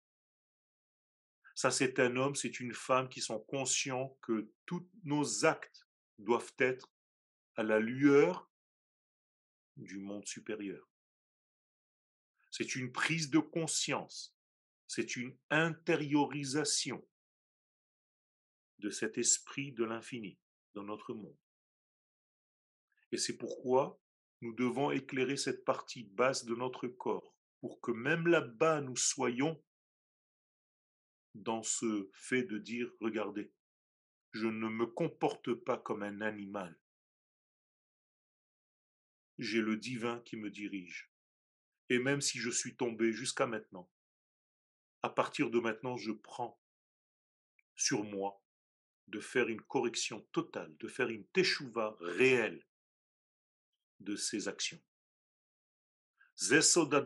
Ça c'est un homme, c'est une femme qui sont conscients que tous nos actes doivent être à la lueur du monde supérieur. C'est une prise de conscience, c'est une intériorisation de cet esprit de l'infini dans notre monde. Et c'est pourquoi nous devons éclairer cette partie basse de notre corps, pour que même là-bas nous soyons dans ce fait de dire, regardez, je ne me comporte pas comme un animal. J'ai le divin qui me dirige. Et même si je suis tombé jusqu'à maintenant, à partir de maintenant, je prends sur moi de faire une correction totale, de faire une teshuva réelle de ces actions. C'est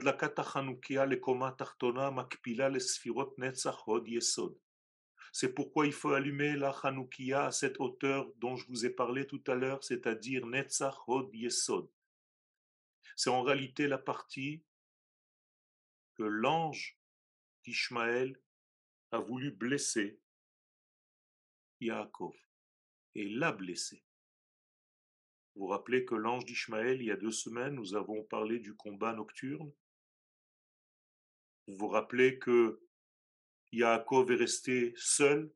pourquoi il faut allumer la Hanoukia à cette hauteur dont je vous ai parlé tout à l'heure, c'est-à-dire Netzach Hod Yesod. C'est en réalité la partie que l'ange d'Ishmaël a voulu blesser Yaakov et l'a blessé. Vous vous rappelez que l'ange d'Ishmaël, il y a 2 semaines, nous avons parlé du combat nocturne. Vous vous rappelez que Yaakov est resté seul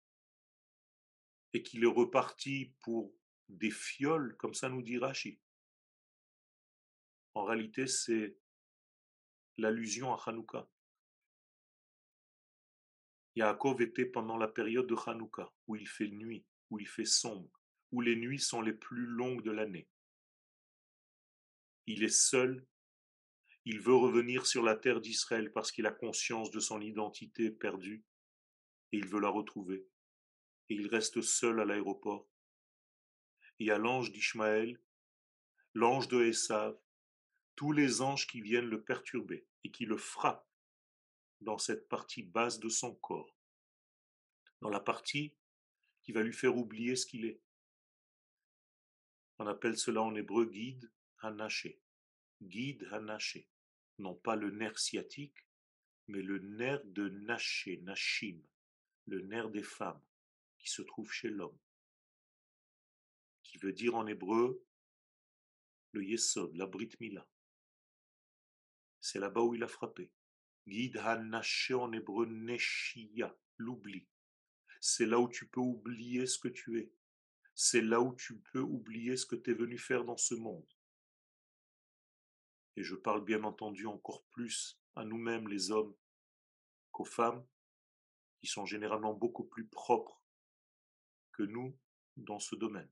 et qu'il est reparti pour des fioles, comme ça nous dit Rashi. En réalité, c'est l'allusion à Hanouka. Yaakov était pendant la période de Hanouka, où il fait nuit, où il fait sombre, où les nuits sont les plus longues de l'année. Il est seul, il veut revenir sur la terre d'Israël parce qu'il a conscience de son identité perdue et il veut la retrouver. Et il reste seul à l'aéroport. Et il y a l'ange d'Ishmaël, l'ange de Esav, tous les anges qui viennent le perturber et qui le frappent dans cette partie basse de son corps, dans la partie qui va lui faire oublier ce qu'il est. On appelle cela en hébreu guide hanaché. Guide hanaché. Non pas le nerf sciatique, mais le nerf de naché, nashim, le nerf des femmes qui se trouve chez l'homme, qui veut dire en hébreu le yesod, la brit mila. C'est là-bas où il a frappé. Guide hanaché en hébreu neshia, l'oubli. C'est là où tu peux oublier ce que tu es. C'est là où tu peux oublier ce que tu es venu faire dans ce monde. Et je parle bien entendu encore plus à nous-mêmes les hommes qu'aux femmes, qui sont généralement beaucoup plus propres que nous dans ce domaine.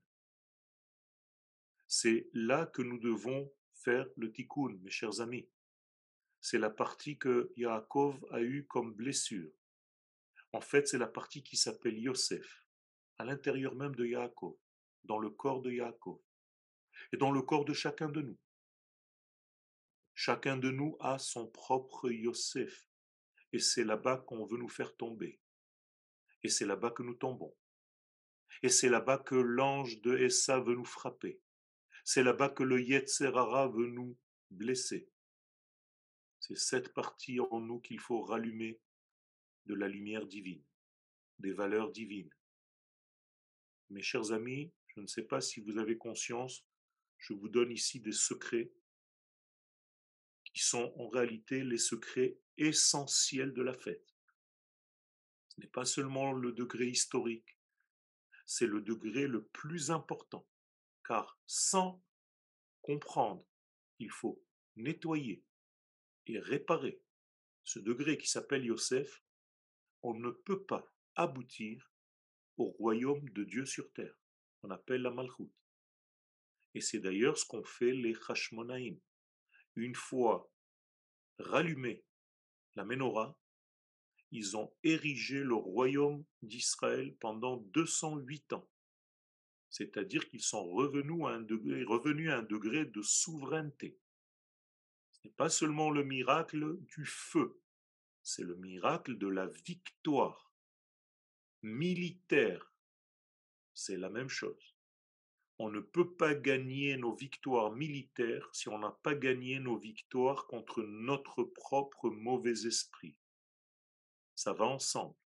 C'est là que nous devons faire le tikkun, mes chers amis. C'est la partie que Yaakov a eue comme blessure. En fait, c'est la partie qui s'appelle Yosef, à l'intérieur même de Yaakov, dans le corps de Yaakov, et dans le corps de chacun de nous. Chacun de nous a son propre Yosef, et c'est là-bas qu'on veut nous faire tomber, et c'est là-bas que nous tombons, et c'est là-bas que l'ange de Essa veut nous frapper, c'est là-bas que le Yetzer Hara veut nous blesser. C'est cette partie en nous qu'il faut rallumer de la lumière divine, des valeurs divines. Mes chers amis, je ne sais pas si vous avez conscience, je vous donne ici des secrets qui sont en réalité les secrets essentiels de la fête. Ce n'est pas seulement le degré historique, c'est le degré le plus important, car sans comprendre qu'il faut nettoyer et réparer ce degré qui s'appelle Yosef, on ne peut pas aboutir au royaume de Dieu sur terre, qu'on appelle la Malchut. Et c'est d'ailleurs ce qu'ont fait les Hashmonaïm. Une fois rallumé la menorah, ils ont érigé le royaume d'Israël pendant 208 ans. C'est-à-dire qu'ils sont revenus à un degré de souveraineté. Ce n'est pas seulement le miracle du feu, c'est le miracle de la victoire militaire. C'est la même chose. On ne peut pas gagner nos victoires militaires si on n'a pas gagné nos victoires contre notre propre mauvais esprit. Ça va ensemble.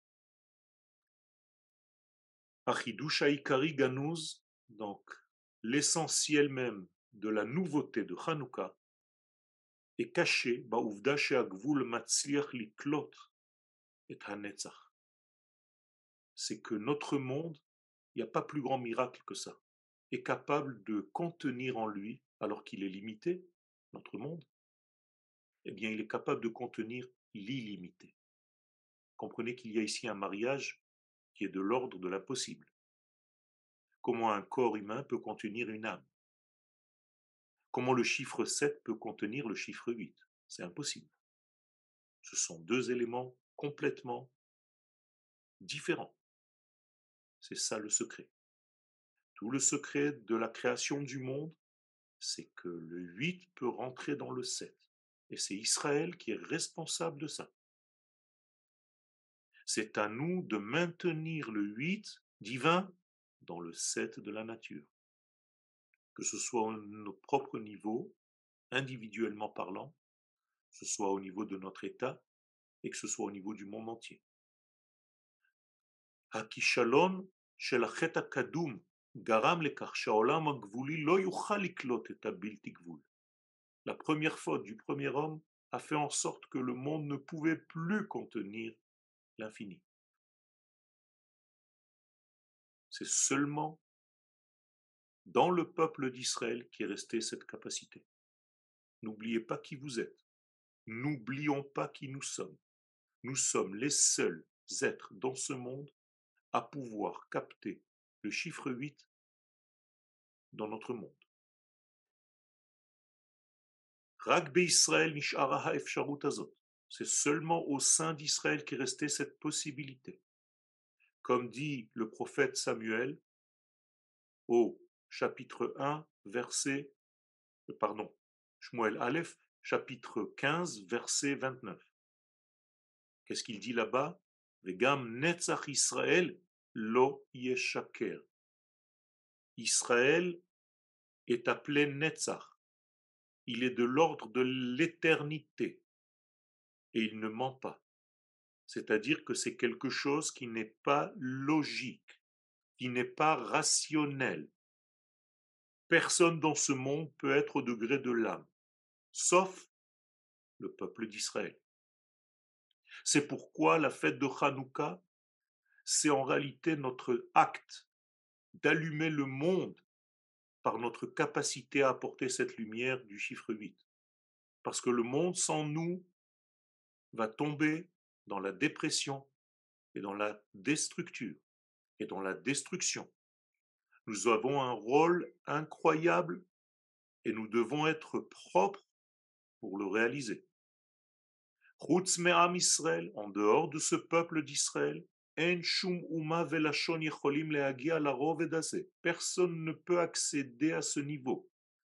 Achidusha Ikari Ganuz, donc l'essentiel même de la nouveauté de Hanouka, est caché ba'uvda she'agvul matzliach liklot et hanetzach. C'est que notre monde, il n'y a pas plus grand miracle que ça, est capable de contenir en lui, alors qu'il est limité, notre monde, eh bien il est capable de contenir l'illimité. Comprenez qu'il y a ici un mariage qui est de l'ordre de l'impossible. Comment un corps humain peut contenir une âme? Comment le chiffre 7 peut contenir le chiffre 8? C'est impossible. Ce sont deux éléments complètement différents. C'est ça le secret. Tout le secret de la création du monde, c'est que le 8 peut rentrer dans le 7. Et c'est Israël qui est responsable de ça. C'est à nous de maintenir le 8 divin dans le 7 de la nature. Que ce soit à notre propre niveau, individuellement parlant, que ce soit au niveau de notre État et que ce soit au niveau du monde entier. הכישלון של החטא הקדום גרם לכך שהעולם הגבולי לא יוכל לקלוט את הבלתי גבול. La première faute du premier homme a fait en sorte que le monde ne pouvait plus contenir l'infini. C'est seulement dans le peuple d'Israël qu'est restée cette capacité. N'oubliez pas qui vous êtes. N'oublions pas qui nous sommes. Nous sommes les seuls êtres dans ce monde à pouvoir capter le chiffre 8 dans notre monde. C'est seulement au sein d'Israël qu'est restée cette possibilité. Comme dit le prophète Samuel au chapitre 1, Shmuel Aleph, chapitre 15, verset 29. Qu'est-ce qu'il dit là-bas? Vegam netzach Israël lo yeshaker. Israël est appelé Netzach. Il est de l'ordre de l'éternité et il ne ment pas. C'est-à-dire que c'est quelque chose qui n'est pas logique, qui n'est pas rationnel. Personne dans ce monde peut être au degré de l'âme, sauf le peuple d'Israël. C'est pourquoi la fête de Hanouka, c'est en réalité notre acte d'allumer le monde par notre capacité à apporter cette lumière du chiffre 8. Parce que le monde sans nous va tomber dans la dépression et dans la déstructure et dans la destruction. Nous avons un rôle incroyable et nous devons être propres pour le réaliser. Chutz me'am Israël, en dehors de ce peuple d'Israël, en shum uma velashon yecholim lehagia laroved hazeh. Personne ne peut accéder à ce niveau.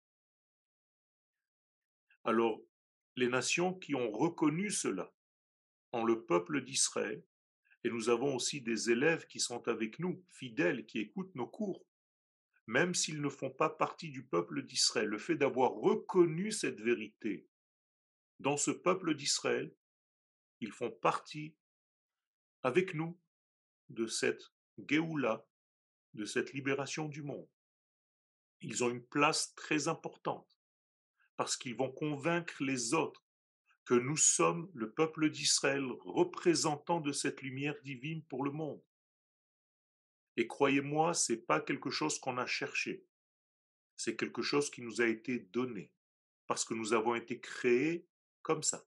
Alors, les nations qui ont reconnu cela en le peuple d'Israël, et nous avons aussi des élèves qui sont avec nous, fidèles, qui écoutent nos cours, même s'ils ne font pas partie du peuple d'Israël, le fait d'avoir reconnu cette vérité dans ce peuple d'Israël, ils font partie avec nous de cette Géoula, de cette libération du monde. Ils ont une place très importante parce qu'ils vont convaincre les autres que nous sommes le peuple d'Israël représentant de cette lumière divine pour le monde. Et croyez-moi, ce n'est pas quelque chose qu'on a cherché, c'est quelque chose qui nous a été donné parce que nous avons été créés comme ça.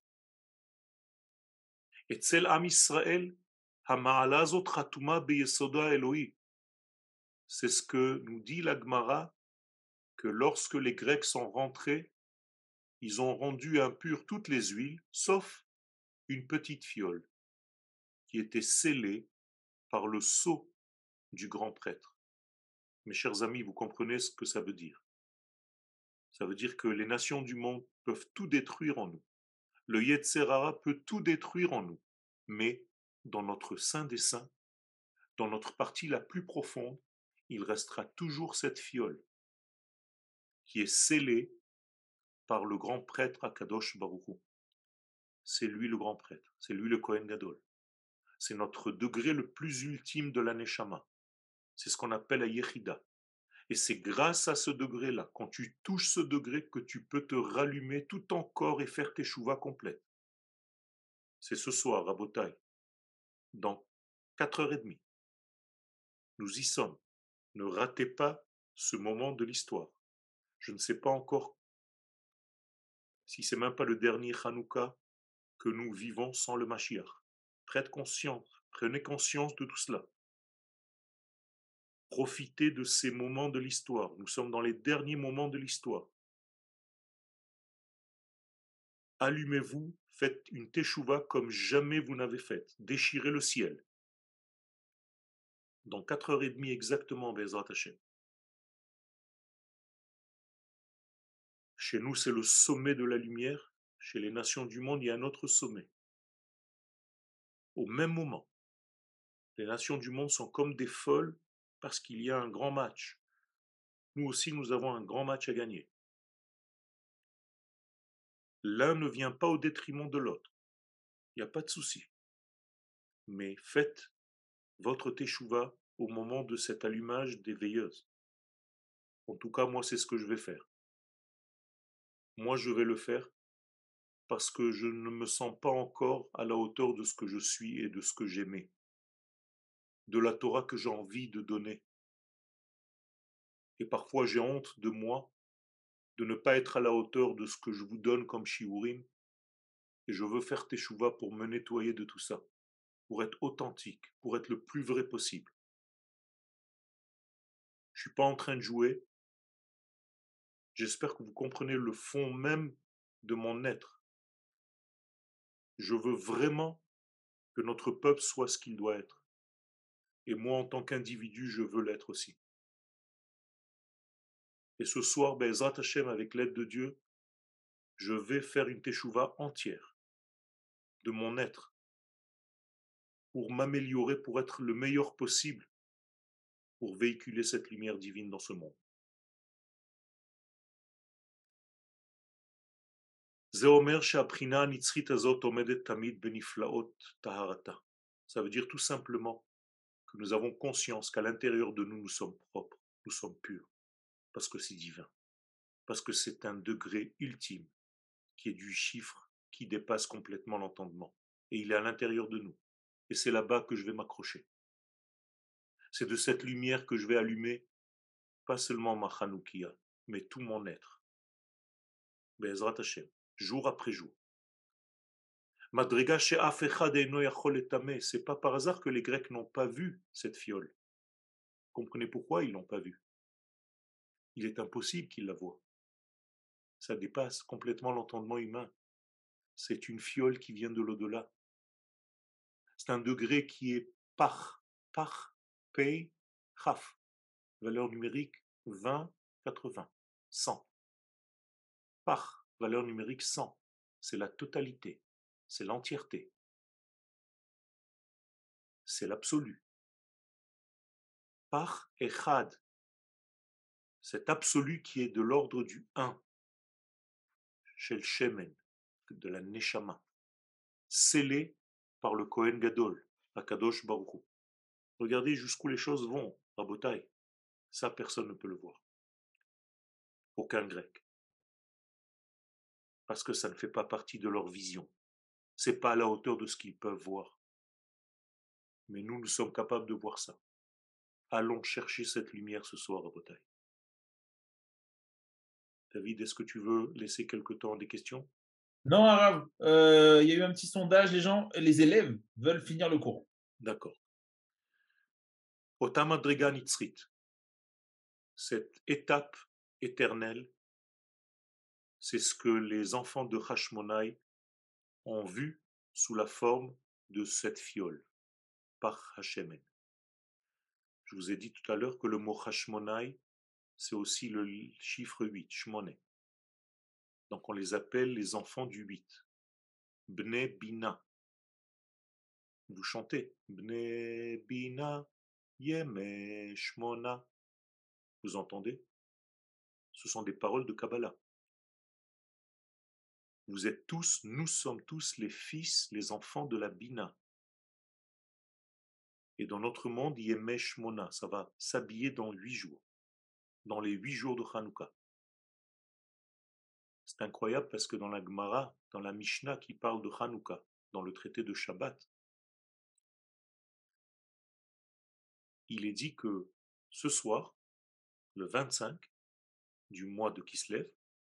Et Tzel Am Israël, Hama'ala zot chatuma beyesoda Elohi. C'est ce que nous dit la Gemara, que lorsque les Grecs sont rentrés, ils ont rendu impures toutes les huiles, sauf une petite fiole qui était scellée par le sceau du grand prêtre. Mes chers amis, vous comprenez ce que ça veut dire. Ça veut dire que les nations du monde peuvent tout détruire en nous. Le Yetzer Hara peut tout détruire en nous. Mais dans notre sein des saints, dans notre partie la plus profonde, il restera toujours cette fiole qui est scellée par le grand prêtre Akadosh Baruch Hu. C'est lui le grand prêtre, c'est lui le Kohen Gadol. C'est notre degré le plus ultime de la Neshama. C'est ce qu'on appelle la Yechida. Et c'est grâce à ce degré-là, quand tu touches ce degré, que tu peux te rallumer tout ton corps et faire tes chouvas complètes. C'est ce soir, Rabotai, dans 4h30. Nous y sommes. Ne ratez pas ce moment de l'histoire. Je ne sais pas encore si c'est même pas le dernier Hanouka que nous vivons sans le Mashiach. Prenez conscience de tout cela. Profitez de ces moments de l'histoire. Nous sommes dans les derniers moments de l'histoire. Allumez-vous, faites une teshuva comme jamais vous n'avez fait. Déchirez le ciel. Dans 4h30 exactement, Bezrat Hashem. Chez nous, c'est le sommet de la lumière. Chez les nations du monde, il y a un autre sommet. Au même moment, les nations du monde sont comme des folles parce qu'il y a un grand match. Nous aussi, nous avons un grand match à gagner. L'un ne vient pas au détriment de l'autre. Il n'y a pas de souci. Mais faites votre teshuva au moment de cet allumage des veilleuses. En tout cas, moi, c'est ce que je vais faire. Moi, je vais le faire parce que je ne me sens pas encore à la hauteur de ce que je suis et de ce que j'aimais, de la Torah que j'ai envie de donner. Et parfois, j'ai honte de moi, de ne pas être à la hauteur de ce que je vous donne comme shiurim. Et je veux faire teshuva pour me nettoyer de tout ça, pour être authentique, pour être le plus vrai possible. Je ne suis pas en train de jouer. J'espère que vous comprenez le fond même de mon être. Je veux vraiment que notre peuple soit ce qu'il doit être. Et moi, en tant qu'individu, je veux l'être aussi. Et ce soir, Bezrat Hashem, avec l'aide de Dieu, je vais faire une teshuva entière de mon être pour m'améliorer, pour être le meilleur possible, pour véhiculer cette lumière divine dans ce monde. Ça veut dire tout simplement que nous avons conscience qu'à l'intérieur de nous, nous sommes propres, nous sommes purs, parce que c'est divin, parce que c'est un degré ultime qui est du chiffre qui dépasse complètement l'entendement. Et il est à l'intérieur de nous. Et c'est là-bas que je vais m'accrocher. C'est de cette lumière que je vais allumer, pas seulement ma Hanoukia, mais tout mon être. Be'ezrat Hashem, jour après jour. Madriga chez Afechad Eino Yachol Etameh, c'est pas par hasard que les Grecs n'ont pas vu cette fiole. Comprenez pourquoi ils l'ont pas vue. Il est impossible qu'ils la voient. Ça dépasse complètement l'entendement humain. c'est une fiole qui vient de l'au-delà. C'est un degré qui est par, pei, chaf. Valeur numérique 20, 80, 100. Par, valeur numérique 100. C'est la totalité, c'est l'entièreté, c'est l'absolu. Par echad, cet absolu qui est de l'ordre du 1, chez le shemen, de la neshama, scellé par le Kohen Gadol, Akadosh Baruch Hu. Regardez jusqu'où les choses vont, Rabotai. Ça, personne ne peut le voir. Aucun grec. Parce que ça ne fait pas partie de leur vision. C'est pas à la hauteur de ce qu'ils peuvent voir. Mais nous sommes capables de voir ça. Allons chercher cette lumière ce soir, Rabotai. David, est-ce que tu veux laisser quelque temps des questions? Non, Arabe, il y a eu un petit sondage, les élèves veulent finir le cours. D'accord. Otamadrega Nitzrit, cette étape éternelle, c'est ce que les enfants de Hashmonaï ont vu sous la forme de cette fiole, par Hashemen. Je vous ai dit tout à l'heure que le mot Hashmonaï, c'est aussi le chiffre 8, Shmoné. Donc on les appelle les enfants du 8. Bne Bina. Vous chantez. Bne Bina, Yeme Shmona. Vous entendez? Ce sont des paroles de Kabbalah. Vous êtes tous, nous sommes tous les fils, les enfants de la Bina. Et dans notre monde, Yeme Shmona, ça va s'habiller dans 8 jours. Dans les 8 jours de Hanouka. C'est incroyable parce que dans la Gemara, dans la Mishnah qui parle de Hanouka, dans le traité de Shabbat, il est dit que ce soir, le 25 du mois de Kislev,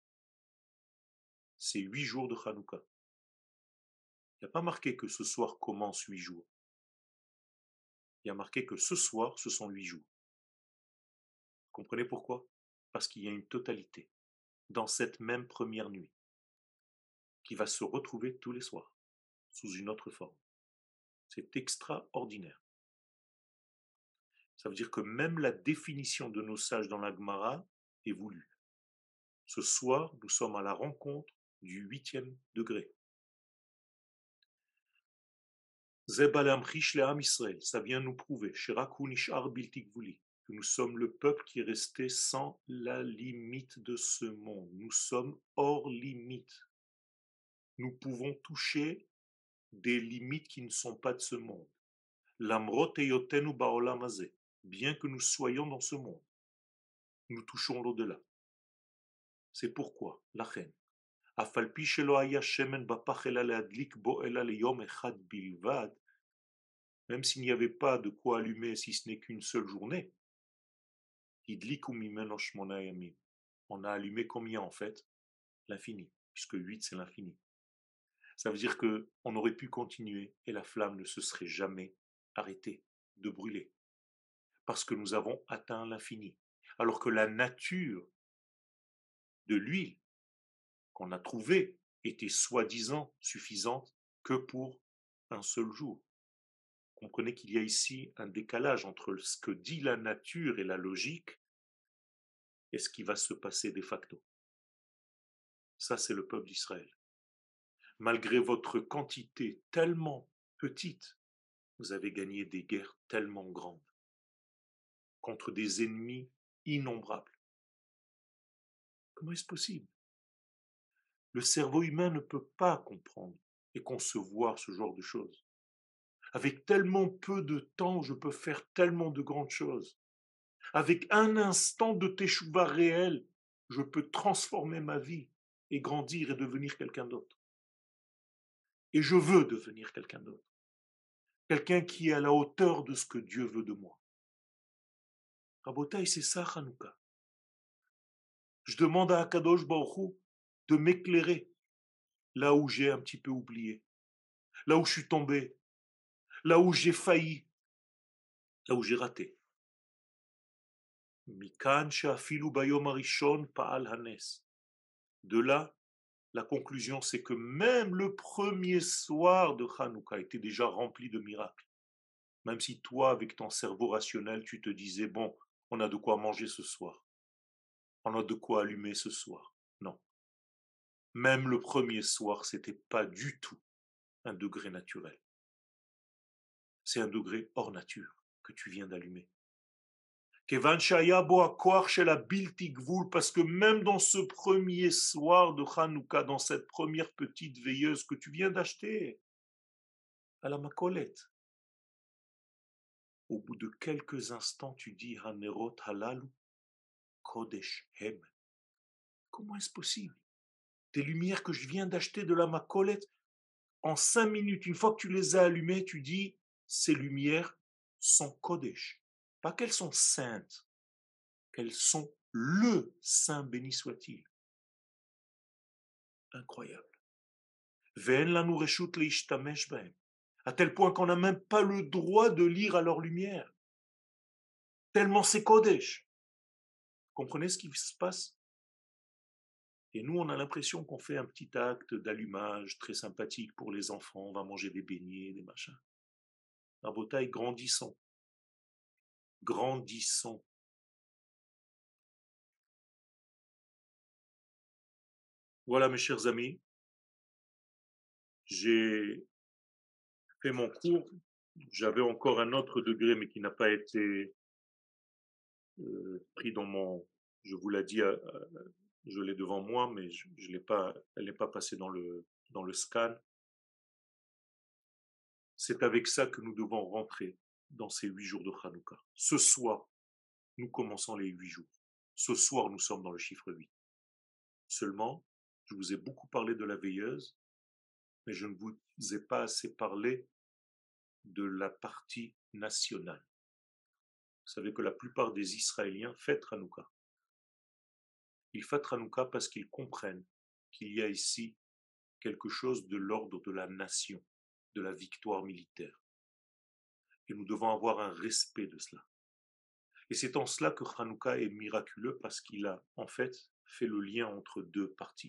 c'est 8 jours de Hanouka. Il n'y a pas marqué que ce soir commence 8 jours. Il y a marqué que ce soir, ce sont 8 jours. Vous comprenez pourquoi? Parce qu'il y a une totalité dans cette même première nuit qui va se retrouver tous les soirs sous une autre forme. C'est extraordinaire. Ça veut dire que même la définition de nos sages dans la Gemara est voulue. Ce soir, nous sommes à la rencontre du 8e degré. Ça vient nous prouver que nous sommes le peuple qui est resté sans la limite de ce monde. Nous sommes hors limite. Nous pouvons toucher des limites qui ne sont pas de ce monde. Bien que nous soyons dans ce monde, nous touchons l'au-delà. C'est pourquoi, la reine, même s'il n'y avait pas de quoi allumer si ce n'est qu'une seule journée, on a allumé combien en fait? L'infini, puisque 8 c'est l'infini. Ça veut dire qu'on aurait pu continuer et la flamme ne se serait jamais arrêtée de brûler, parce que nous avons atteint l'infini. Alors que la nature de l'huile qu'on a trouvée était soi-disant suffisante que pour un seul jour. Comprenez qu'il y a ici un décalage entre ce que dit la nature et la logique et ce qui va se passer de facto. Ça, c'est le peuple d'Israël. Malgré votre quantité tellement petite, vous avez gagné des guerres tellement grandes contre des ennemis innombrables. Comment est-ce possible? Le cerveau humain ne peut pas comprendre et concevoir ce genre de choses. Avec tellement peu de temps, je peux faire tellement de grandes choses. Avec un instant de teshuva réel, je peux transformer ma vie et grandir et devenir quelqu'un d'autre. Et je veux devenir quelqu'un d'autre. Quelqu'un qui est à la hauteur de ce que Dieu veut de moi. Rabotaï, c'est ça, Hanouka. Je demande à Akadosh Baruch Hu de m'éclairer là où j'ai un petit peu oublié, là où je suis tombé, là où j'ai failli, là où j'ai raté. Mikan she'afilu bayom harishon pa'al hanes. De là, La conclusion, c'est que même le premier soir de Hanouka était déjà rempli de miracles. Même si toi, avec ton cerveau rationnel, tu te disais, bon, on a de quoi manger ce soir, on a de quoi allumer ce soir. Non. Même le premier soir, c'était pas du tout un degré naturel. C'est un degré hors nature que tu viens d'allumer. Kevan shaya bo hakoach shel habilti gvul, parce que même dans ce premier soir de Hanouka, dans cette première petite veilleuse que tu viens d'acheter à la macolette, au bout de quelques instants, tu dis Hanerot halalu kodesh hem. Comment est-ce possible? Des lumières que je viens d'acheter de la macolette, en 5 minutes, une fois que tu les as allumées, tu dis ces lumières sont kodesh. Pas qu'elles sont saintes, qu'elles sont le Saint béni soit-il. Incroyable. Ve'en lanu reshut leishtamesh bahem. À tel point qu'on n'a même pas le droit de lire à leur lumière. Tellement c'est Kodesh. Comprenez ce qui se passe? Et nous, on a l'impression qu'on fait un petit acte d'allumage très sympathique pour les enfants. On va manger des beignets, des machins. Rabotaï, grandissons. Grandissons. Voilà, mes chers amis. J'ai fait mon cours. J'avais encore un autre degré, mais qui n'a pas été pris dans mon... Je vous l'ai dit, je l'ai devant moi, mais je l'ai pas, elle n'est pas passée dans le scan. C'est avec ça que nous devons rentrer dans ces 8 jours de Hanouka. Ce soir, nous commençons les 8 jours. Ce soir, nous sommes dans le chiffre 8. Seulement, je vous ai beaucoup parlé de la veilleuse, mais je ne vous ai pas assez parlé de la partie nationale. Vous savez que la plupart des Israéliens fêtent Hanouka. Ils fêtent Hanouka parce qu'ils comprennent qu'il y a ici quelque chose de l'ordre de la nation, de la victoire militaire. Et nous devons avoir un respect de cela. Et c'est en cela que Hanouka est miraculeux, parce qu'il a en fait fait le lien entre deux parties.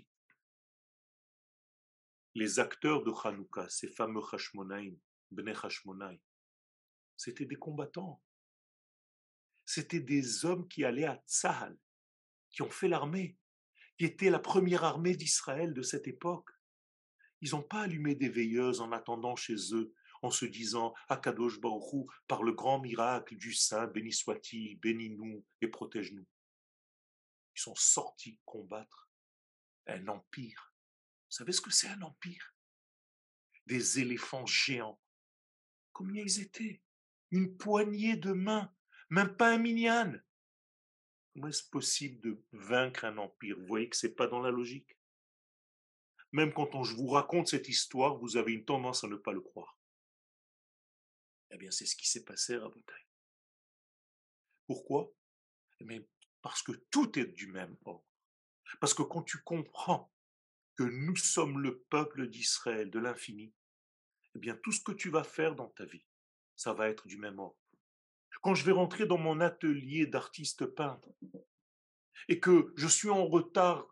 Les acteurs de Hanouka, ces fameux Hashmonaïm, Bnei Hashmonaï, c'était des combattants. C'était des hommes qui allaient à Tzahal, qui ont fait l'armée, qui étaient la première armée d'Israël de cette époque. Ils n'ont pas allumé des veilleuses en attendant chez eux, en se disant Akadosh Baruch Hu, par le grand miracle du Saint, béni soit-il, bénis-nous et protège-nous. Ils sont sortis combattre un empire. Vous savez ce que c'est un empire? Des éléphants géants. Combien ils étaient? Une poignée de mains, même pas un minyan. Comment est-ce possible de vaincre un empire? Vous voyez que c'est pas dans la logique. Même quand je vous raconte cette histoire, vous avez une tendance à ne pas le croire. Eh bien, c'est ce qui s'est passé à Rabotai. Pourquoi? Mais parce que tout est du même ordre. Parce que quand tu comprends que nous sommes le peuple d'Israël de l'infini, eh bien, tout ce que tu vas faire dans ta vie, ça va être du même ordre. Quand je vais rentrer dans mon atelier d'artiste peintre et que je suis en retard,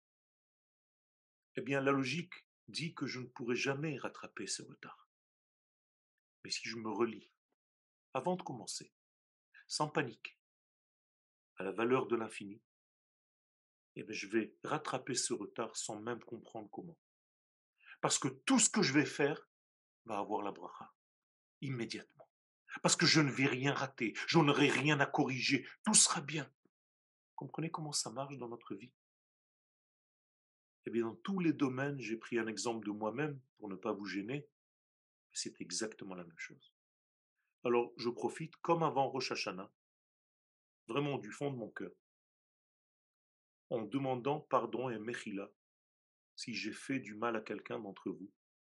eh bien, la logique dit que je ne pourrai jamais rattraper ce retard. Mais si je me relie, avant de commencer, sans panique, à la valeur de l'infini, eh bien, je vais rattraper ce retard sans même comprendre comment. Parce que tout ce que je vais faire va avoir la bracha, immédiatement. Parce que je ne vais rien rater, je n'aurai rien à corriger, tout sera bien. Comprenez comment ça marche dans notre vie? Eh bien, dans tous les domaines, j'ai pris un exemple de moi-même pour ne pas vous gêner, c'est exactement la même chose. Alors, je profite, comme avant Rosh Hashanah, vraiment du fond de mon cœur, en demandant pardon et mechila si j'ai fait du mal à quelqu'un d'entre vous.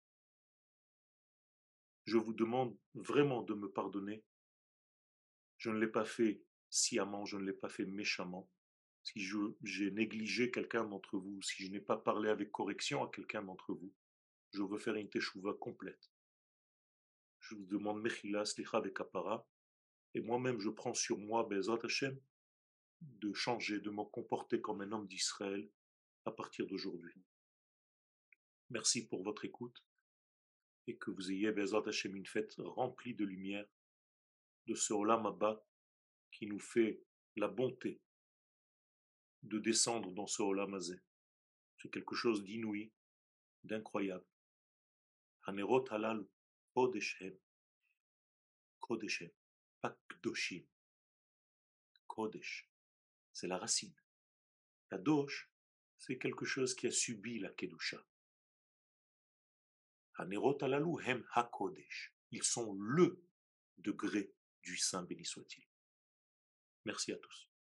Je vous demande vraiment de me pardonner. Je ne l'ai pas fait sciemment, je ne l'ai pas fait méchamment. Si j'ai négligé quelqu'un d'entre vous, si je n'ai pas parlé avec correction à quelqu'un d'entre vous, je veux faire une teshuva complète. Je vous demande mechila, slicha vekapara, et moi-même je prends sur moi, Bezrat Hashem, de changer, de me comporter comme un homme d'Israël à partir d'aujourd'hui. Merci pour votre écoute et que vous ayez, Bezrat Hashem, une fête remplie de lumière, de ce Olam Abba qui nous fait la bonté de descendre dans ce Olam Hazé. C'est quelque chose d'inouï, d'incroyable. Hanerot halal kodeshem, kodeshem, pas kdoshim, kodesh, c'est la racine. Kadosh, c'est quelque chose qui a subi la kedusha. Hanerot halalu hem hakodesh, ils sont le degré du Saint béni soit-il. Merci à tous.